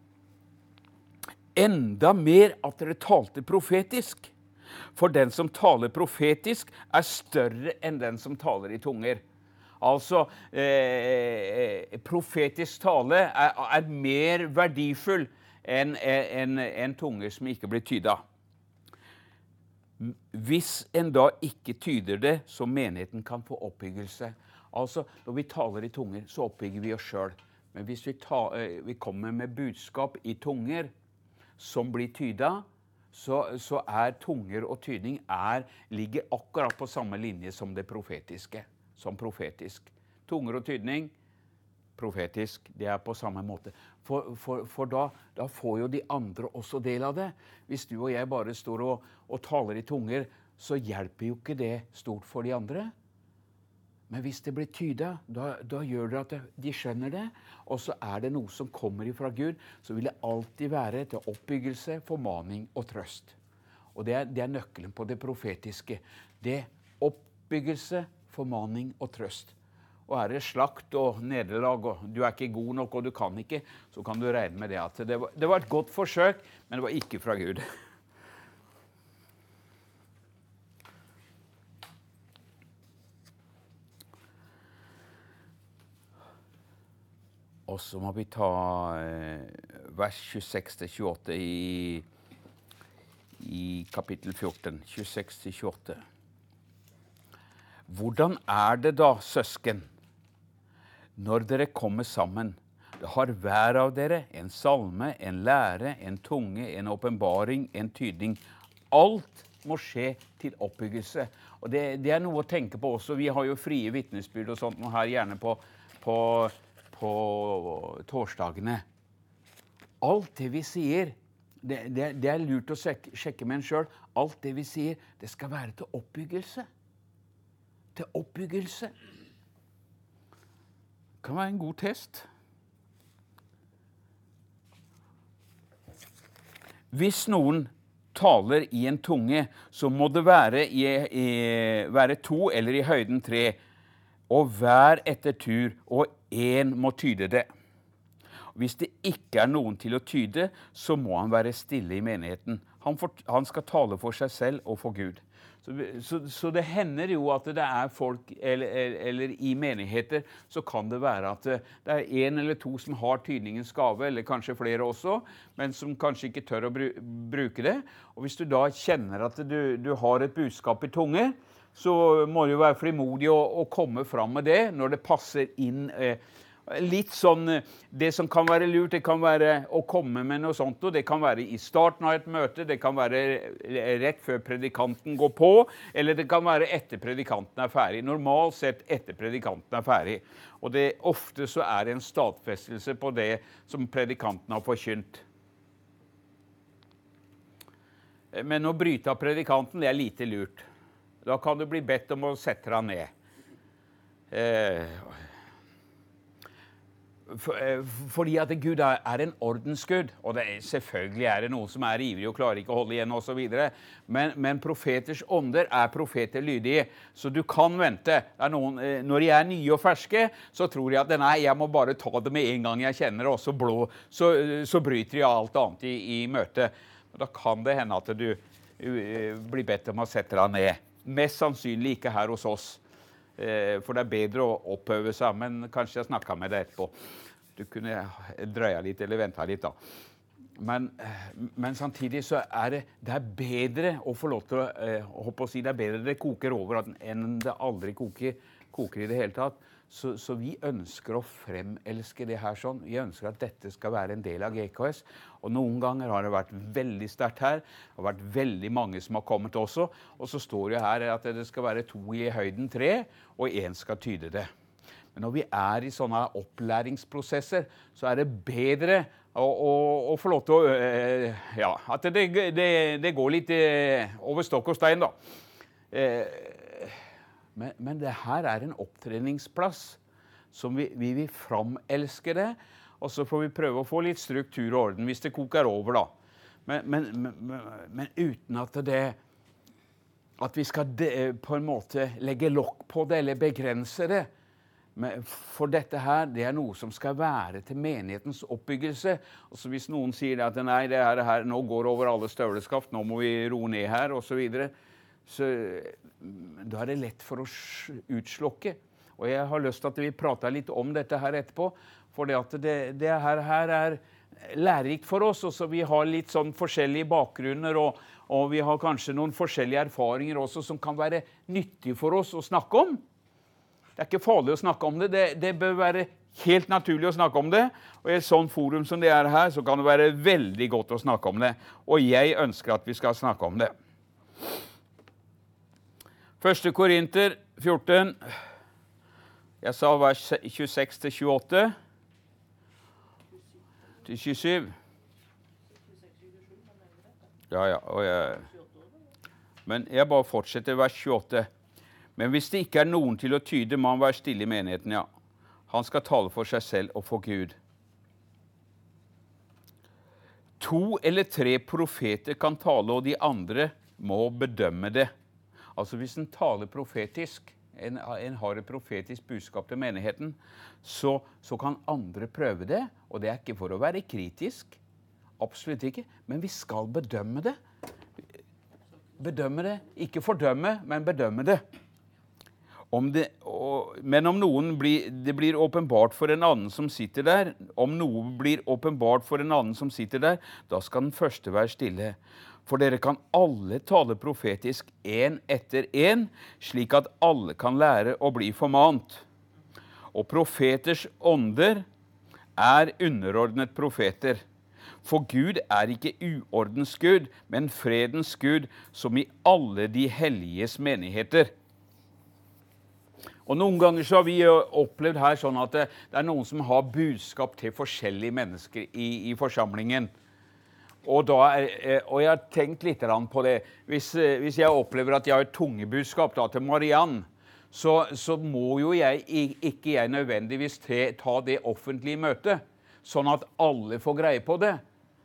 enda mer at dere talte profetisk. For den som taler profetisk er større enn den som taler i tunger. Altså, eh, profetisk tale er, er mer verdifull enn en, en tunger som ikke blir tydet. Hvis en da ikke tyder det, så menigheten kan få oppbyggelse. Altså, når vi taler i tunger, så oppbygger vi oss selv. Men hvis vi, ta, vi kommer med budskap i tunger, som blir tyda, så, så er tunger og tydning er, ligger akkurat på samme linje som det profetiske, som profetisk. Tunger og tydning, profetisk, det er på samme måte. For, for, for da, da får jo de andre også del av det. Hvis du og jeg bare står og, og taler i tunger, så hjelper jo ikke det stort for de andre. Men hvis det blir tyda, da, da gjør det at de skjønner det, og så er det noe som kommer ifra Gud, så vil det alltid være til oppbyggelse, formaning og trøst. Og det er, det er nøkkelen på det profetiske. Det er oppbyggelse, formaning og trøst. Og er det slakt og nederlag, og du er ikke god nok, og du kan ikke, så kan du regne med det at det var, det var et godt forsøk, men det var ikke fra Gud. Og så må vi ta eh, vers tjueseks til tjueåtte i, i kapittel fjorten, tjueseks til tjueåtte. Hvordan er det da, søsken, når dere kommer sammen? Det har hver av dere en salme, en lære, en tunge, en åpenbaring, en tydning. Alt må skje til oppbyggelse. Og det, det er noe å tenke på også. Vi har jo frie vitnesbyrd og sånt, og her gjerne på, på på torsdagene. Alt det vi sier, det, det, det er lurt å sjekke, sjekke med en selv, alt det vi sier, det skal være til oppbyggelse. Til oppbyggelse. Det kan være en god test. Hvis noen taler i en tunge, så må det være, i, i, være to eller i høyden tre, og hver etter tur, og en må tyde det. Hvis det ikke er noen til å tyde, så må han være stille i menigheten. Han, for, han skal tale for seg selv og for Gud. Så, så, så det hender jo at det er folk, eller, eller i menigheter, så kan det være at det er en eller to som har tydningens gave, eller kanskje flere også, men som kanskje ikke tør å bru, bruke det. Og hvis du da kjenner at du, du har et budskap i tunge, så må du være frimodig å, å komme fram med det når det passer inn. Eh, litt sånn, det som kan være lurt, det kan være å komme med noe sånt, og det kan være i starten av et møte, det kan være rett før predikanten går på, eller det kan være etter predikanten er ferdig. Normalt sett etter predikanten er ferdig. Og det, ofte så er det en stadfestelse på det som predikanten har forkynt. Men å bryte av predikanten, det er lite lurt. Da kan du bli bedt om å sette deg ned. Eh, For, fordi at Gud er, er en ordensgud, og det er, selvfølgelig er det noen som er ivrig og klarer ikke å holde igjen og så videre, men, men profeters ånder er profeter lydige, så du kan vente. Det er noen, når de er nye og ferske, så tror de at nei, jeg må bare ta det med en gang jeg kjenner det, og så, blå, så, så bryter de alt annet i, i møtet. Da kan det hende at du uh, blir bedt om å sette deg ned. Mest sannsynlig ikke her hos oss. For det er bedre å oppøve seg, men kanskje jeg snakker med deg etterpå. Du kunne drøye litt eller vente litt da. Men, men samtidig så er det, det er bedre å få lov til å, eh, håper å si, det er bedre det koker over enn det aldri koker, koker i det hele tatt. Så, så vi ønsker å fremelske det her sånn. Vi ønsker at dette skal være en del av G K S. Og noen ganger har det vært veldig sterkt her. Det har vært veldig mange som har kommet også. Og så står det her at det skal være to i høyden tre, og en skal tyde det. Men når vi er i sånne opplæringsprosesser, så er det bedre å, å, å få lov til å, øh, ja, at det, det, det går litt øh, over stokk og stein da. Eh, Men, men det her er en opptreningsplass som vi, vi vil framelske det, og så får vi prøve å få litt struktur og orden hvis det koker over da. Men, men, men, men uten at det, at vi skal de, på en måte legge lokk på det eller begrense det. Men for dette her, det er noe som skal være til menighetens oppbyggelse. Og så hvis noen sier at nei, det her, her nå går over alle støvleskaft, nå må vi roe ned her, og så videre, så da er det lett for å utslokke. Og jeg har lyst til at vi prater litt om dette her etterpå, for det, at det, det her, her er lærerikt for oss, og så vi har litt sånn forskjellige bakgrunner, og, og vi har kanskje noen forskjellige erfaringer også som kan være nyttige for oss å snakke om. Det er ikke farlig å snakke om det, det, det bør være helt naturlig å snakke om det, og i et sånt forum som det er her, så kan det være veldig godt å snakke om det, og jeg ønsker at vi skal snakke om det. Første Korinter fjorten, jeg sa vers tjueseks til tjueåtte, til tjuesju. Ja, ja, og jeg, men jeg bare fortsetter vers tjueåtte. Men hvis det ikke er noen til å tyde, må han være stille i menigheten, ja. Han skal tale for seg selv og for Gud. To eller tre profeter kan tale, og de andre må bedømme det. Altså hvis en taler profetisk, en, en har et profetisk budskap til menigheten, så, så kan andre prøve det, og det er ikke for å være kritisk, absolutt ikke, men vi skal bedømme det. Bedømme det, ikke fordømme, men bedømme det. Om det og, men om noen blir, det blir åpenbart for en annen som sitter der, om noe blir åpenbart for en annen som sitter der, da skal den første være stille. For dere kan alle tale profetisk en etter en, slik at alle kan lære å bli formant. Og profeters ånder er underordnet profeter. For Gud er ikke uordens Gud, men fredens Gud, som i alle de helliges menigheter. Og noen ganger så har vi opplevd her sånn at det, det er noen som har budskap til forskjellige mennesker i, i forsamlingen. Og, da er, og jeg har tenkt litt på det. Hvis, hvis jeg opplever at jeg har et tungebudskap da, til Marianne, så, så må jo jeg, ikke jeg nødvendigvis ta det offentlige møtet, sånn at alle får greie på det.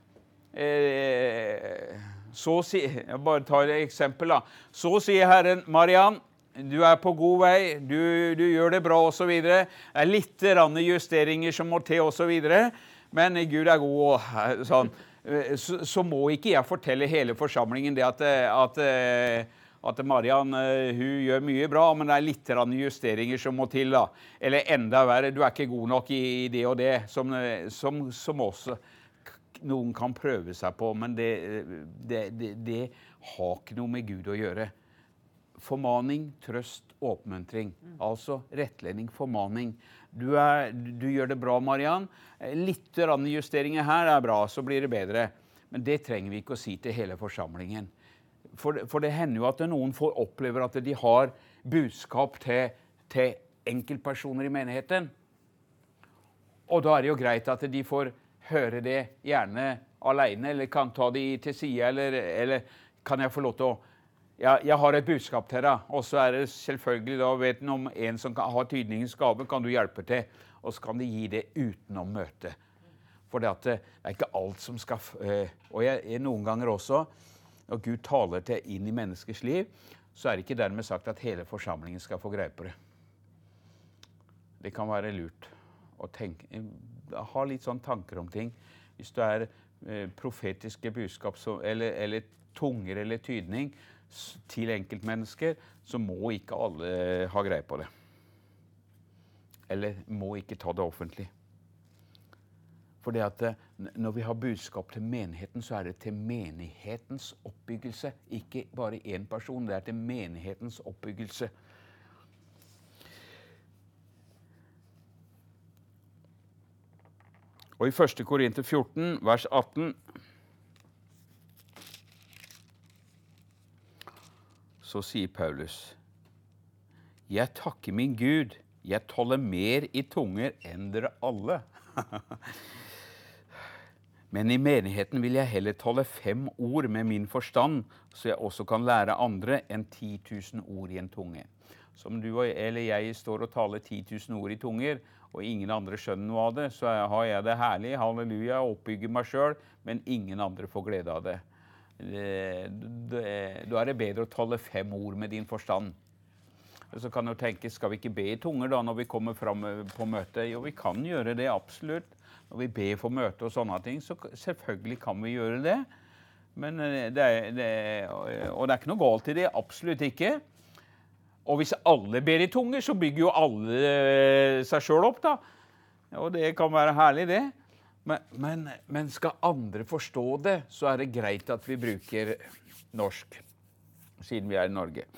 Eh, så sier, jeg bare tar et eksempel da. Så sier Herren, Marianne, du er på god vei, du, du gjør det bra og så videre. Det er litt justeringer som må til og så videre, men Gud er god og sånn. Så, så må ikke jeg fortelle hele forsamlingen det at, at, at Mariann, hun gjør mye bra, men det er litt justeringer som må til da. Eller enda verre, du er ikke god nok i, i det og det, som, som, som også noen kan prøve seg på, men det, det, det, det har ikke noe med Gud å gjøre. Formaning, trøst, oppmuntring. Altså rettledning, formaning. Du, er, du gjør det bra, Mariann. Litt justeringer her er bra, så blir det bedre. Men det trenger vi ikke å si til hele forsamlingen. For, for det hender jo at noen får oppleve at de har budskap til, til enkeltpersoner i menigheten. Og da er det jo greit at de får høre det gjerne alene, eller kan ta det til side, eller, eller kan jeg få lov til å Ja, jeg har et budskap til deg, og så er det selvfølgelig da, vet du, om en som kan ha tydningens gave, kan du hjelpe til, og så kan du gi det utenom møte. For det, at det er ikke alt som skal, og jeg er noen ganger også, når Gud taler til inn i menneskers liv, så er det ikke dermed sagt at hele forsamlingen skal få greie på det. Det kan være lurt å tenke, ha litt sånn tanker om ting. Hvis du er eh, profetiske budskap, så, eller, eller tunger eller tydning til enkeltmennesker, så må ikke alle ha greie på det. Eller må ikke ta det offentlig. For det at når vi har budskap til menigheten, så er det til menighetens oppbyggelse. Ikke bare en person, det er til menighetens oppbyggelse. Og i første Korinter fjorten, vers atten, så sier Paulus, «Jeg takker min Gud, jeg taler mer i tunger enn dere alle.» Men i menigheten vil jeg heller tale fem ord med min forstand, så jeg også kan lære andre enn ti tusen ord i en tunge. Som du eller jeg står og taler ti tusen ord i tunger, og ingen andre skjønner noe av det, så har jeg det herlig, halleluja, oppbygger meg selv, men ingen andre får glede av det. Da er det bedre å tale fem ord med din forstand. Så kan du tenke, skal vi ikke be i tunger da når vi kommer frem på møte? Jo, vi kan gjøre det, absolutt. Når vi ber for møte og sånne ting, så selvfølgelig kan vi gjøre det. Men det er, det, og det er ikke noe galt i det, absolutt ikke. Og hvis alle ber i tunger, så bygger jo alle seg selv opp da. Og det kan være herlig det. Men, men, men skal andre forstå det, så er det greit at vi bruker norsk, siden vi er i Norge.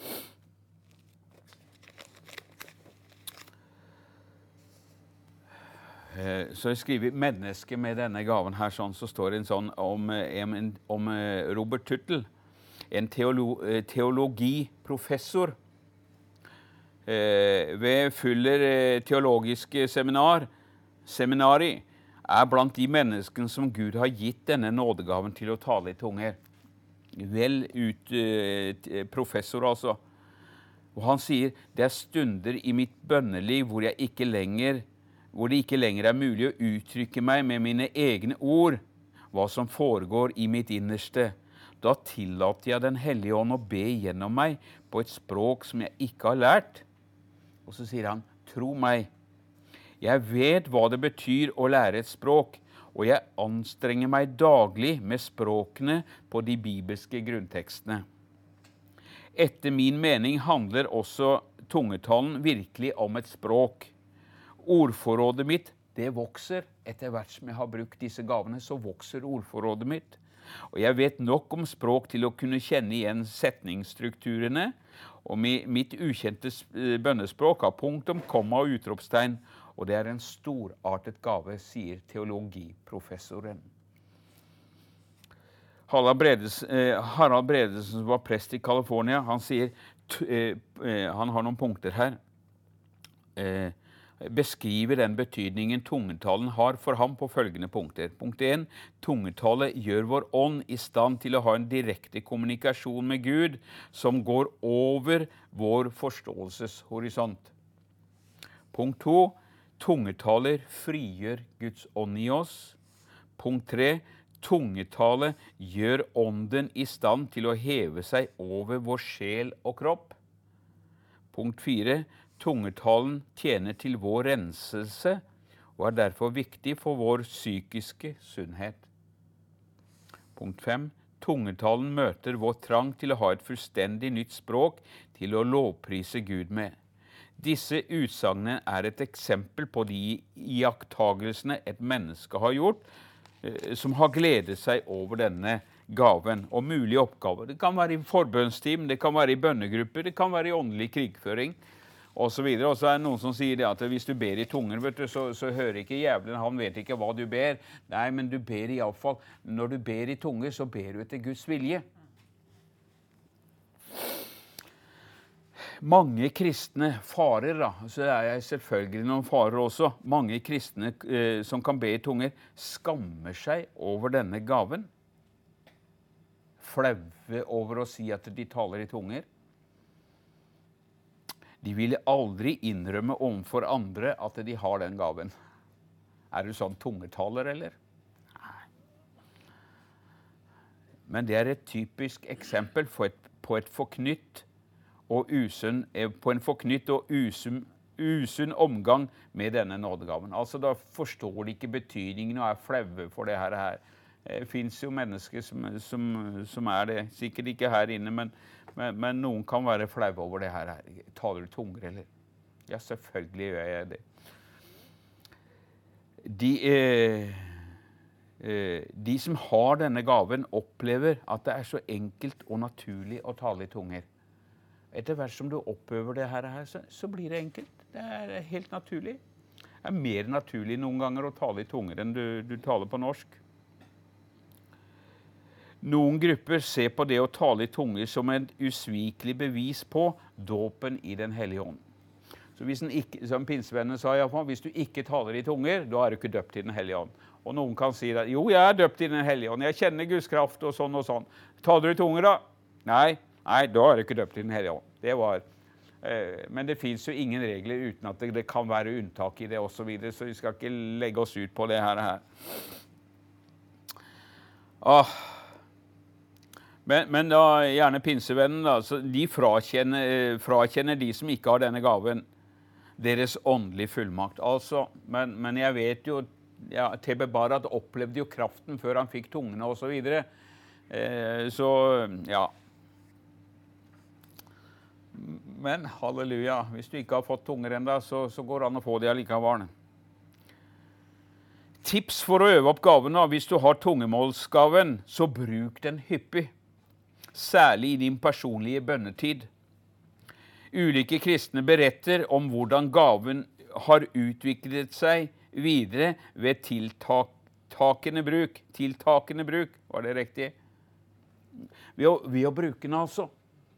Så jeg skriver menneske med denne gaven her, sånn, så står det en sånn om, om Robert Tuttle, en teolo, teologiprofessor ved Fuller teologiske seminar, seminari, er blant de menneskene som Gud har gitt denne nådegaven til å tale i tunger. Vel ut professor altså. Og han sier, det er stunder i mitt bønneliv hvor jeg ikke lenger hvor det ikke lenger er mulig å uttrykke meg med mine egne ord, hva som foregår i mitt innerste. Da tillater jeg den hellige ånd å be gjennom meg på et språk som jeg ikke har lært. Og så sier han, tro meg, jeg vet hva det betyr å lære et språk, og jeg anstrenger meg daglig med språkene på de bibelske grunntekstene. Etter min mening handler også tungetalen virkelig om et språk. Ordforrådet mitt, det vokser. Etter hvert som jeg har brukt disse gavene, så vokser ordforrådet mitt. Og jeg vet nok om språk til å kunne kjenne igjen setningsstrukturene, og mitt ukjente bønnespråk har punktum, komma og utropstegn, og det er en storartet gave, sier teologiprofessoren. Harald Bredesen, eh, Harald Bredesen som var prest i California, han sier, t, eh, han har noen punkter her, eh, beskriver den betydningen tungetalen har for ham på følgende punkter. Punkt en, tungetale gjør vår ånd i stand til å ha en direkte kommunikasjon med Gud som går over vår forståelseshorisont. Punkt to, tungetaler frigjør Guds ånd i oss. Punkt tre, tungetale gjør ånden i stand til å heve seg over vår sjel og kropp. Punkt fire, tungetalen tjener til vår renselse og er derfor viktig for vår psykiske sunnhet. Punkt fem. Tungetalen møter vår trang til å ha et fullstendig nytt språk til å lovprise Gud med. Disse utsagnene er et eksempel på de iakttagelsene et menneske har gjort, som har gledet seg over denne gaven og mulige oppgaver. Det kan være i forbønnsteam, det kan være i bønnegrupper, det kan være i åndelig krigføring, og så videre. Og så er det noen som sier det at hvis du ber i tunger, vet du, så, så hører ikke jævlen, han vet ikke hva du ber. Nei, men du ber i alle fall. Når du ber i tunger, så ber du etter Guds vilje. Mange kristne farer, da, så er jeg selvfølgelig noen farer også, mange kristne eh, som kan be i tunger, skammer seg over denne gaven. flaue over å si at de taler i tunger. De vil aldri innrømme overfor andre at de har den gaven. Er du sånn tungetaler, eller? Nei. Men det er et typisk eksempel på et, på et forknytt og usunn, på en forknytt og usunn, usunn omgang med denne nådegaven. Altså, da forstår de ikke betydningen og er flaue for det her. Det finnes jo mennesker som, som, som er det, sikkert ikke her inne, men, men, men noen kan være flaue over det her. Taler du tunger, eller? Ja, selvfølgelig gjør jeg det. De, eh, eh, de som har denne gaven opplever at det er så enkelt og naturlig å tale i tunger. Etter hvert som du oppøver det her, så, så blir det enkelt. Det er helt naturlig. Det er mer naturlig noen ganger å tale i tunger enn du, du taler på norsk. Noen grupper ser på det å tale i tunger som et usvikelig bevis på dåpen i den hellige ånd. Så hvis en ikke, som pinsevennene sa i hvert fall, hvis du ikke taler i tunger, da er du ikke døpt i den hellige ånd. Og noen kan si at, jo, jeg er døpt i den hellige ånd, jeg kjenner Guds kraft og sånn og sånn. Taler du i tunger da? Nei, nei, da er du ikke døpt i den hellige ånd. Det var, eh, men det finnes jo ingen regler uten at det, det kan være unntak i det og så videre, så vi skal ikke legge oss ut på det her. her. Åh. Men, men da, gjerne pinsevennen, da, så de frakjenner, frakjenner de som ikke har denne gaven, deres åndelige fullmakt. Altså, men, men jeg vet jo, ja, Tebe Barat opplevde jo kraften før han fikk tungene og så videre. Eh, så, ja. Men halleluja, hvis du ikke har fått tunger enda, så, så går det an å få det allikevel. Tips for å øve opp gaven da, hvis du har tungemålsgaven, så bruk den hyppig. Særlig i din personlige bønnetid. Ulike kristne beretter om hvordan gaven har utviklet seg videre ved tiltakende bruk. Tiltakende bruk, var det riktig? Ved å, ved å bruke den altså.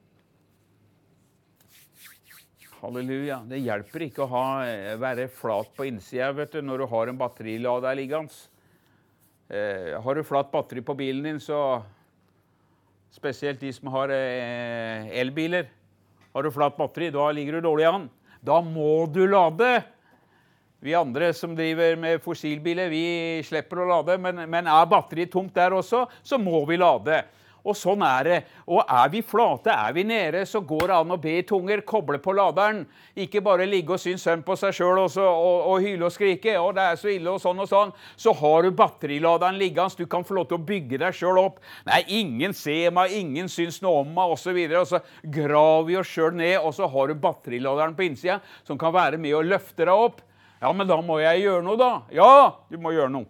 Halleluja. Det hjelper ikke å ha, være flat på innsida, vet du, når du har en batterilader liggende. Eh, har du flat batteri på bilen din, så spesielt de som har eh, elbiler. Har du flat batteri, da ligger du dårlig an. Da må du lade. Vi andre som driver med fossilbiler, vi slipper å lade, men, men er batteriet tomt der også, så må vi lade. Og sånn er det. Og er vi flate, er vi nede, så går det an å be i tunger, koble på laderen. Ikke bare ligge og synes sønn på seg selv og, og, og hyle og skrike, og det er så ille og sånn og sånn. Så har du batteriladeren liggende, du kan få lov til å bygge deg selv opp. Nei, ingen ser meg, ingen synes noe om meg, og så videre. Og så graver vi oss selv ned, og så har du batteriladeren på innsida, som kan være med å løfte deg opp. Ja, men da må jeg gjøre noe da. Ja, du må gjøre noe.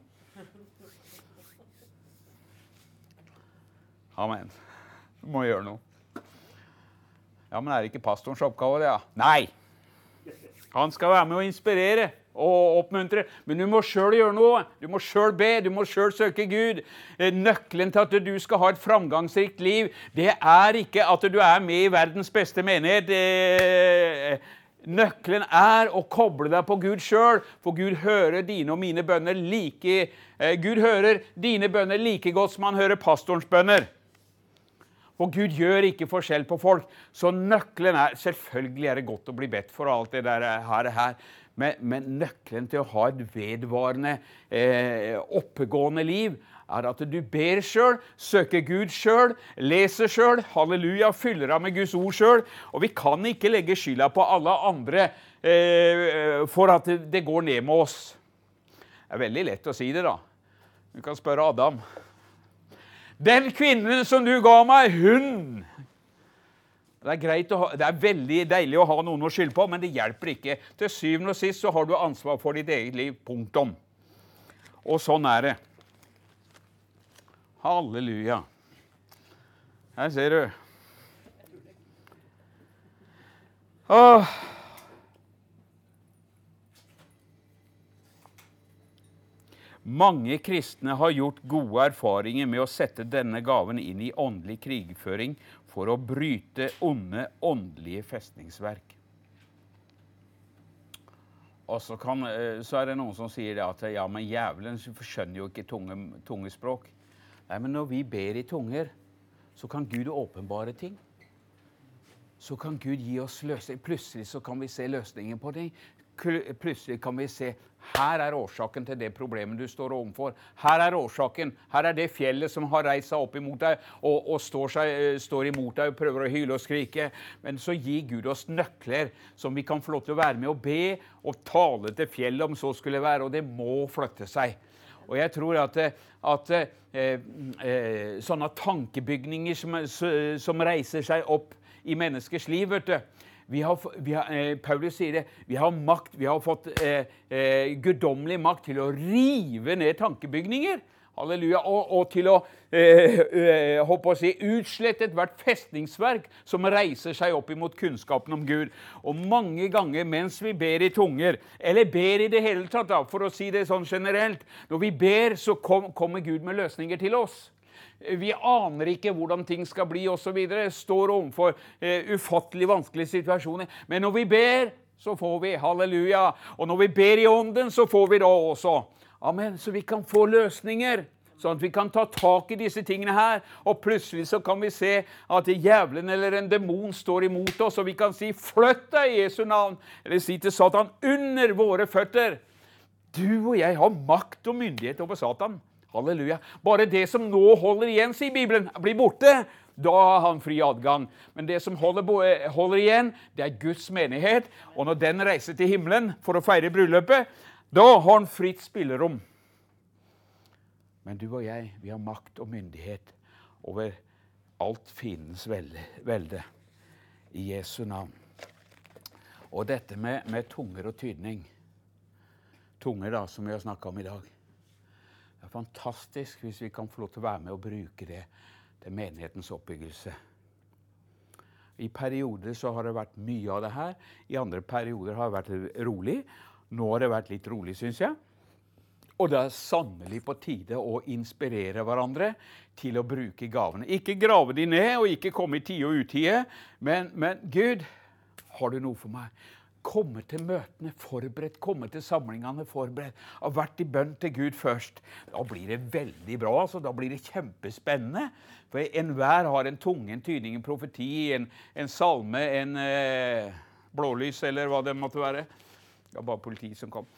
Amen. Du må gjøre noe. Ja, men er det ikke pastorens oppgave det, ja? Nei. Han skal være med å inspirere og oppmuntre, men du må selv gjøre noe. Du må selv be, du må selv søke Gud. Nøkkelen til at du skal ha et framgangsrikt liv, det er ikke at du er med i verdens beste menighet. Nøkkelen er å koble deg på Gud selv, for Gud hører dine og mine bønner like, Gud hører dine bønner like godt som han hører pastorens bønner. Og Gud gjør ikke forskjell på folk. Så nøkkelen er, selvfølgelig er det godt å bli bedt for alt det der her, her. Men, men nøkkelen til å ha et vedvarende, eh, oppegående liv, er at du ber selv, søker Gud selv, leser selv, halleluja, fyller deg med Guds ord selv, og vi kan ikke legge skylda på alle andre eh, for at det går ned med oss. Det er veldig lett å si det da. Du kan spørre Adam. Den kvinnen som du ga meg, hun. Det er greit å ha, det er veldig deilig å ha noen å skylde på, men det hjelper ikke. Til syvende og sist så har du ansvar for ditt eget liv, punktum. Og sånn er det. Halleluja. Her ser du. Åh. Mange kristne har gjort gode erfaringer med å sette denne gaven inn i åndelig krigføring for å bryte onde åndelige festningsverk. Og så, kan, så er det noen som sier det at ja, men jævlen skjønner jo ikke tunge, tungespråk. Nei, men når vi ber i tunger, så kan Gud åpenbare ting. Så kan Gud gi oss løsning. Plutselig så kan vi se løsningen på ting. Plutselig kan vi se, her er årsaken til det problemet du står overfor. Her er årsaken. Her er det fjellet som har reist seg opp imot deg, og, og står, seg, står imot deg og prøver å hyle og skrike. Men så gir Gud oss nøkler som vi kan få lov til å være med og be og tale til fjellet om så skulle være, og det må flytte seg. Og jeg tror at, at eh, eh, sånne tankebygninger som, som reiser seg opp i menneskers liv, vet du. Vi har, vi har, eh, Paulus sier det, vi har makt, vi har fått eh, eh, guddommelig makt til å rive ned tankebygninger. Halleluja. Og, og til å, eh, eh, håper å si, utslette et hvert festningsverk som reiser seg opp imot kunnskapen om Gud. Og mange ganger mens vi ber i tunger, eller ber i det hele tatt, da, for å si det sånn generelt, når vi ber så kom, kommer Gud med løsninger til oss. Vi aner ikke hvordan ting skal bli og så videre, står overfor eh, ufattelig vanskelige situasjoner. Men når vi ber, så får vi, halleluja. Og når vi ber i ånden, så får vi da også. Amen, så vi kan få løsninger, sånn at vi kan ta tak i disse tingene her. Og plutselig så kan vi se at djevelen eller en demon står imot oss, og vi kan si, flytt deg i Jesu navn. Eller si til Satan, under våre føtter. Du og jeg har makt og myndighet over Satan. Halleluja. Bare det som nå holder igjen, sier Bibelen, blir borte. Da har han fri adgang. Men det som holder, holder igjen, det er Guds menighet. Og når den reiser til himmelen for å feire bryllupet, da har han fritt spillerom. Men du og jeg, vi har makt og myndighet over alt fiendens velde, velde. I Jesu navn. Og dette med, med tunger og tydning. Tunger da, som vi har snakket om i dag. Det er fantastisk hvis vi kan få lov til å være med og bruke det til menighetens oppbyggelse. I perioder så har det vært mye av det her. I andre perioder har det vært rolig. Nå har det vært litt rolig, synes jeg. Og det er sannelig på tide å inspirere hverandre til å bruke gavene. Ikke grave de ned og ikke komme i tide og utide, men, men Gud, har du noe for meg? Komme til møtene forberedt, komme til samlingene forberedt, og vært i bønn til Gud først. Da blir det veldig bra, altså. Da blir det kjempespennende. For enhver har en tunge, en tydning, en profeti, en, en salme, en eh, blålys, eller hva det måtte være. Det var bare politi som kom.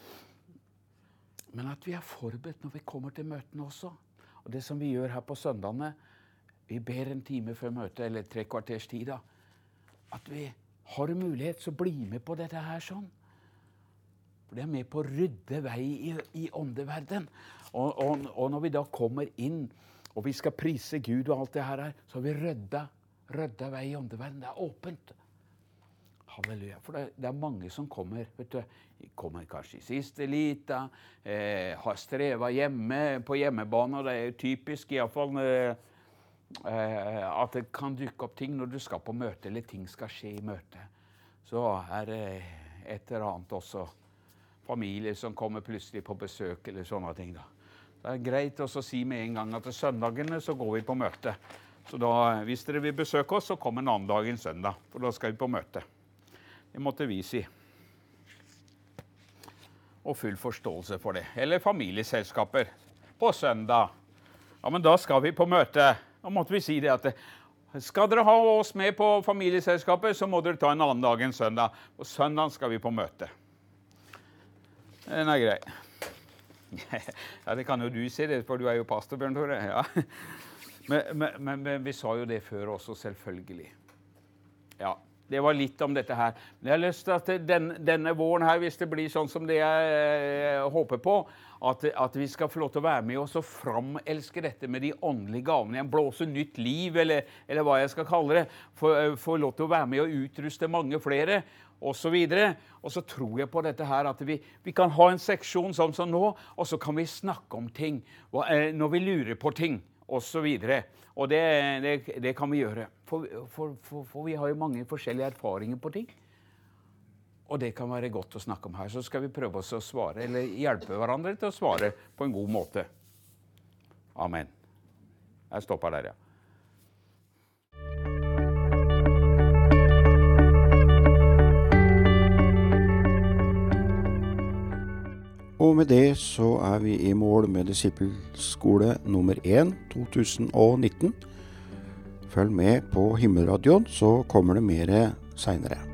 Men at vi er forberedt når vi kommer til møtene også. Og det som vi gjør her på søndagene, vi ber en time før møtet, eller tre kvarters tid da, at vi har du mulighet, så bli med på dette her sånn. For det er med på å rydde vei i, i åndeverden. Og, og, og når vi da kommer inn, og vi skal prise Gud og alt det her, så har vi rydda, rydda vei i åndeverden. Det er åpent. Halleluja. For det, det er mange som kommer, vet du, kommer kanskje i siste lita, eh, har strevet hjemme på hjemmebane, og det er jo typisk i hvert fall eh, at det kan dukke opp ting når du skal på møte, eller ting skal skje i møte. Så er det et eller annet også. Familier som kommer plutselig på besøk, eller sånne ting da. Det er greit også å si med en gang at til søndagene så går vi på møte. Så da, hvis dere vil besøke oss, så kommer en annen dag en søndag, for da skal vi på møte. Det måtte vi si. Og full forståelse for det. Eller familieselskaper på søndag. Ja, men da skal vi på møte. Da måtte vi si det at skal dere ha oss med på familieselskapet, så må dere ta en annen dag enn søndag. Og søndag skal vi på møte. Den er grei. Ja, det kan jo du si det, for du er jo pastor, Bjørn Tore. Ja. Men, men, men, men vi sa jo det før også, selvfølgelig. Ja, det var litt om dette her. Men jeg har lyst til at den, denne våren her, hvis det blir sånn som det jeg eh, håper på, at, at vi skal få lov til å være med oss og framelske dette med de åndelige gavene, en blåse nytt liv, eller, eller hva jeg skal kalle det, få lov til å være med og utruste mange flere, og så videre. Og så tror jeg på dette her, at vi, vi kan ha en seksjon sånn som nå, og så kan vi snakke om ting, og, eh, når vi lurer på ting, og så videre. Og det, det, det kan vi gjøre, for, for, for, for vi har jo mange forskjellige erfaringer på ting. Og det kan være godt å snakke om her. Så skal vi prøve oss å svare, eller hjelpe hverandre til å svare på en god måte. Amen. Jeg stopper der, ja. Og med det så er vi i mål med disippelskole nummer én, to tusen og nitten. Følg med på Himmelradioen, så kommer det mer senere.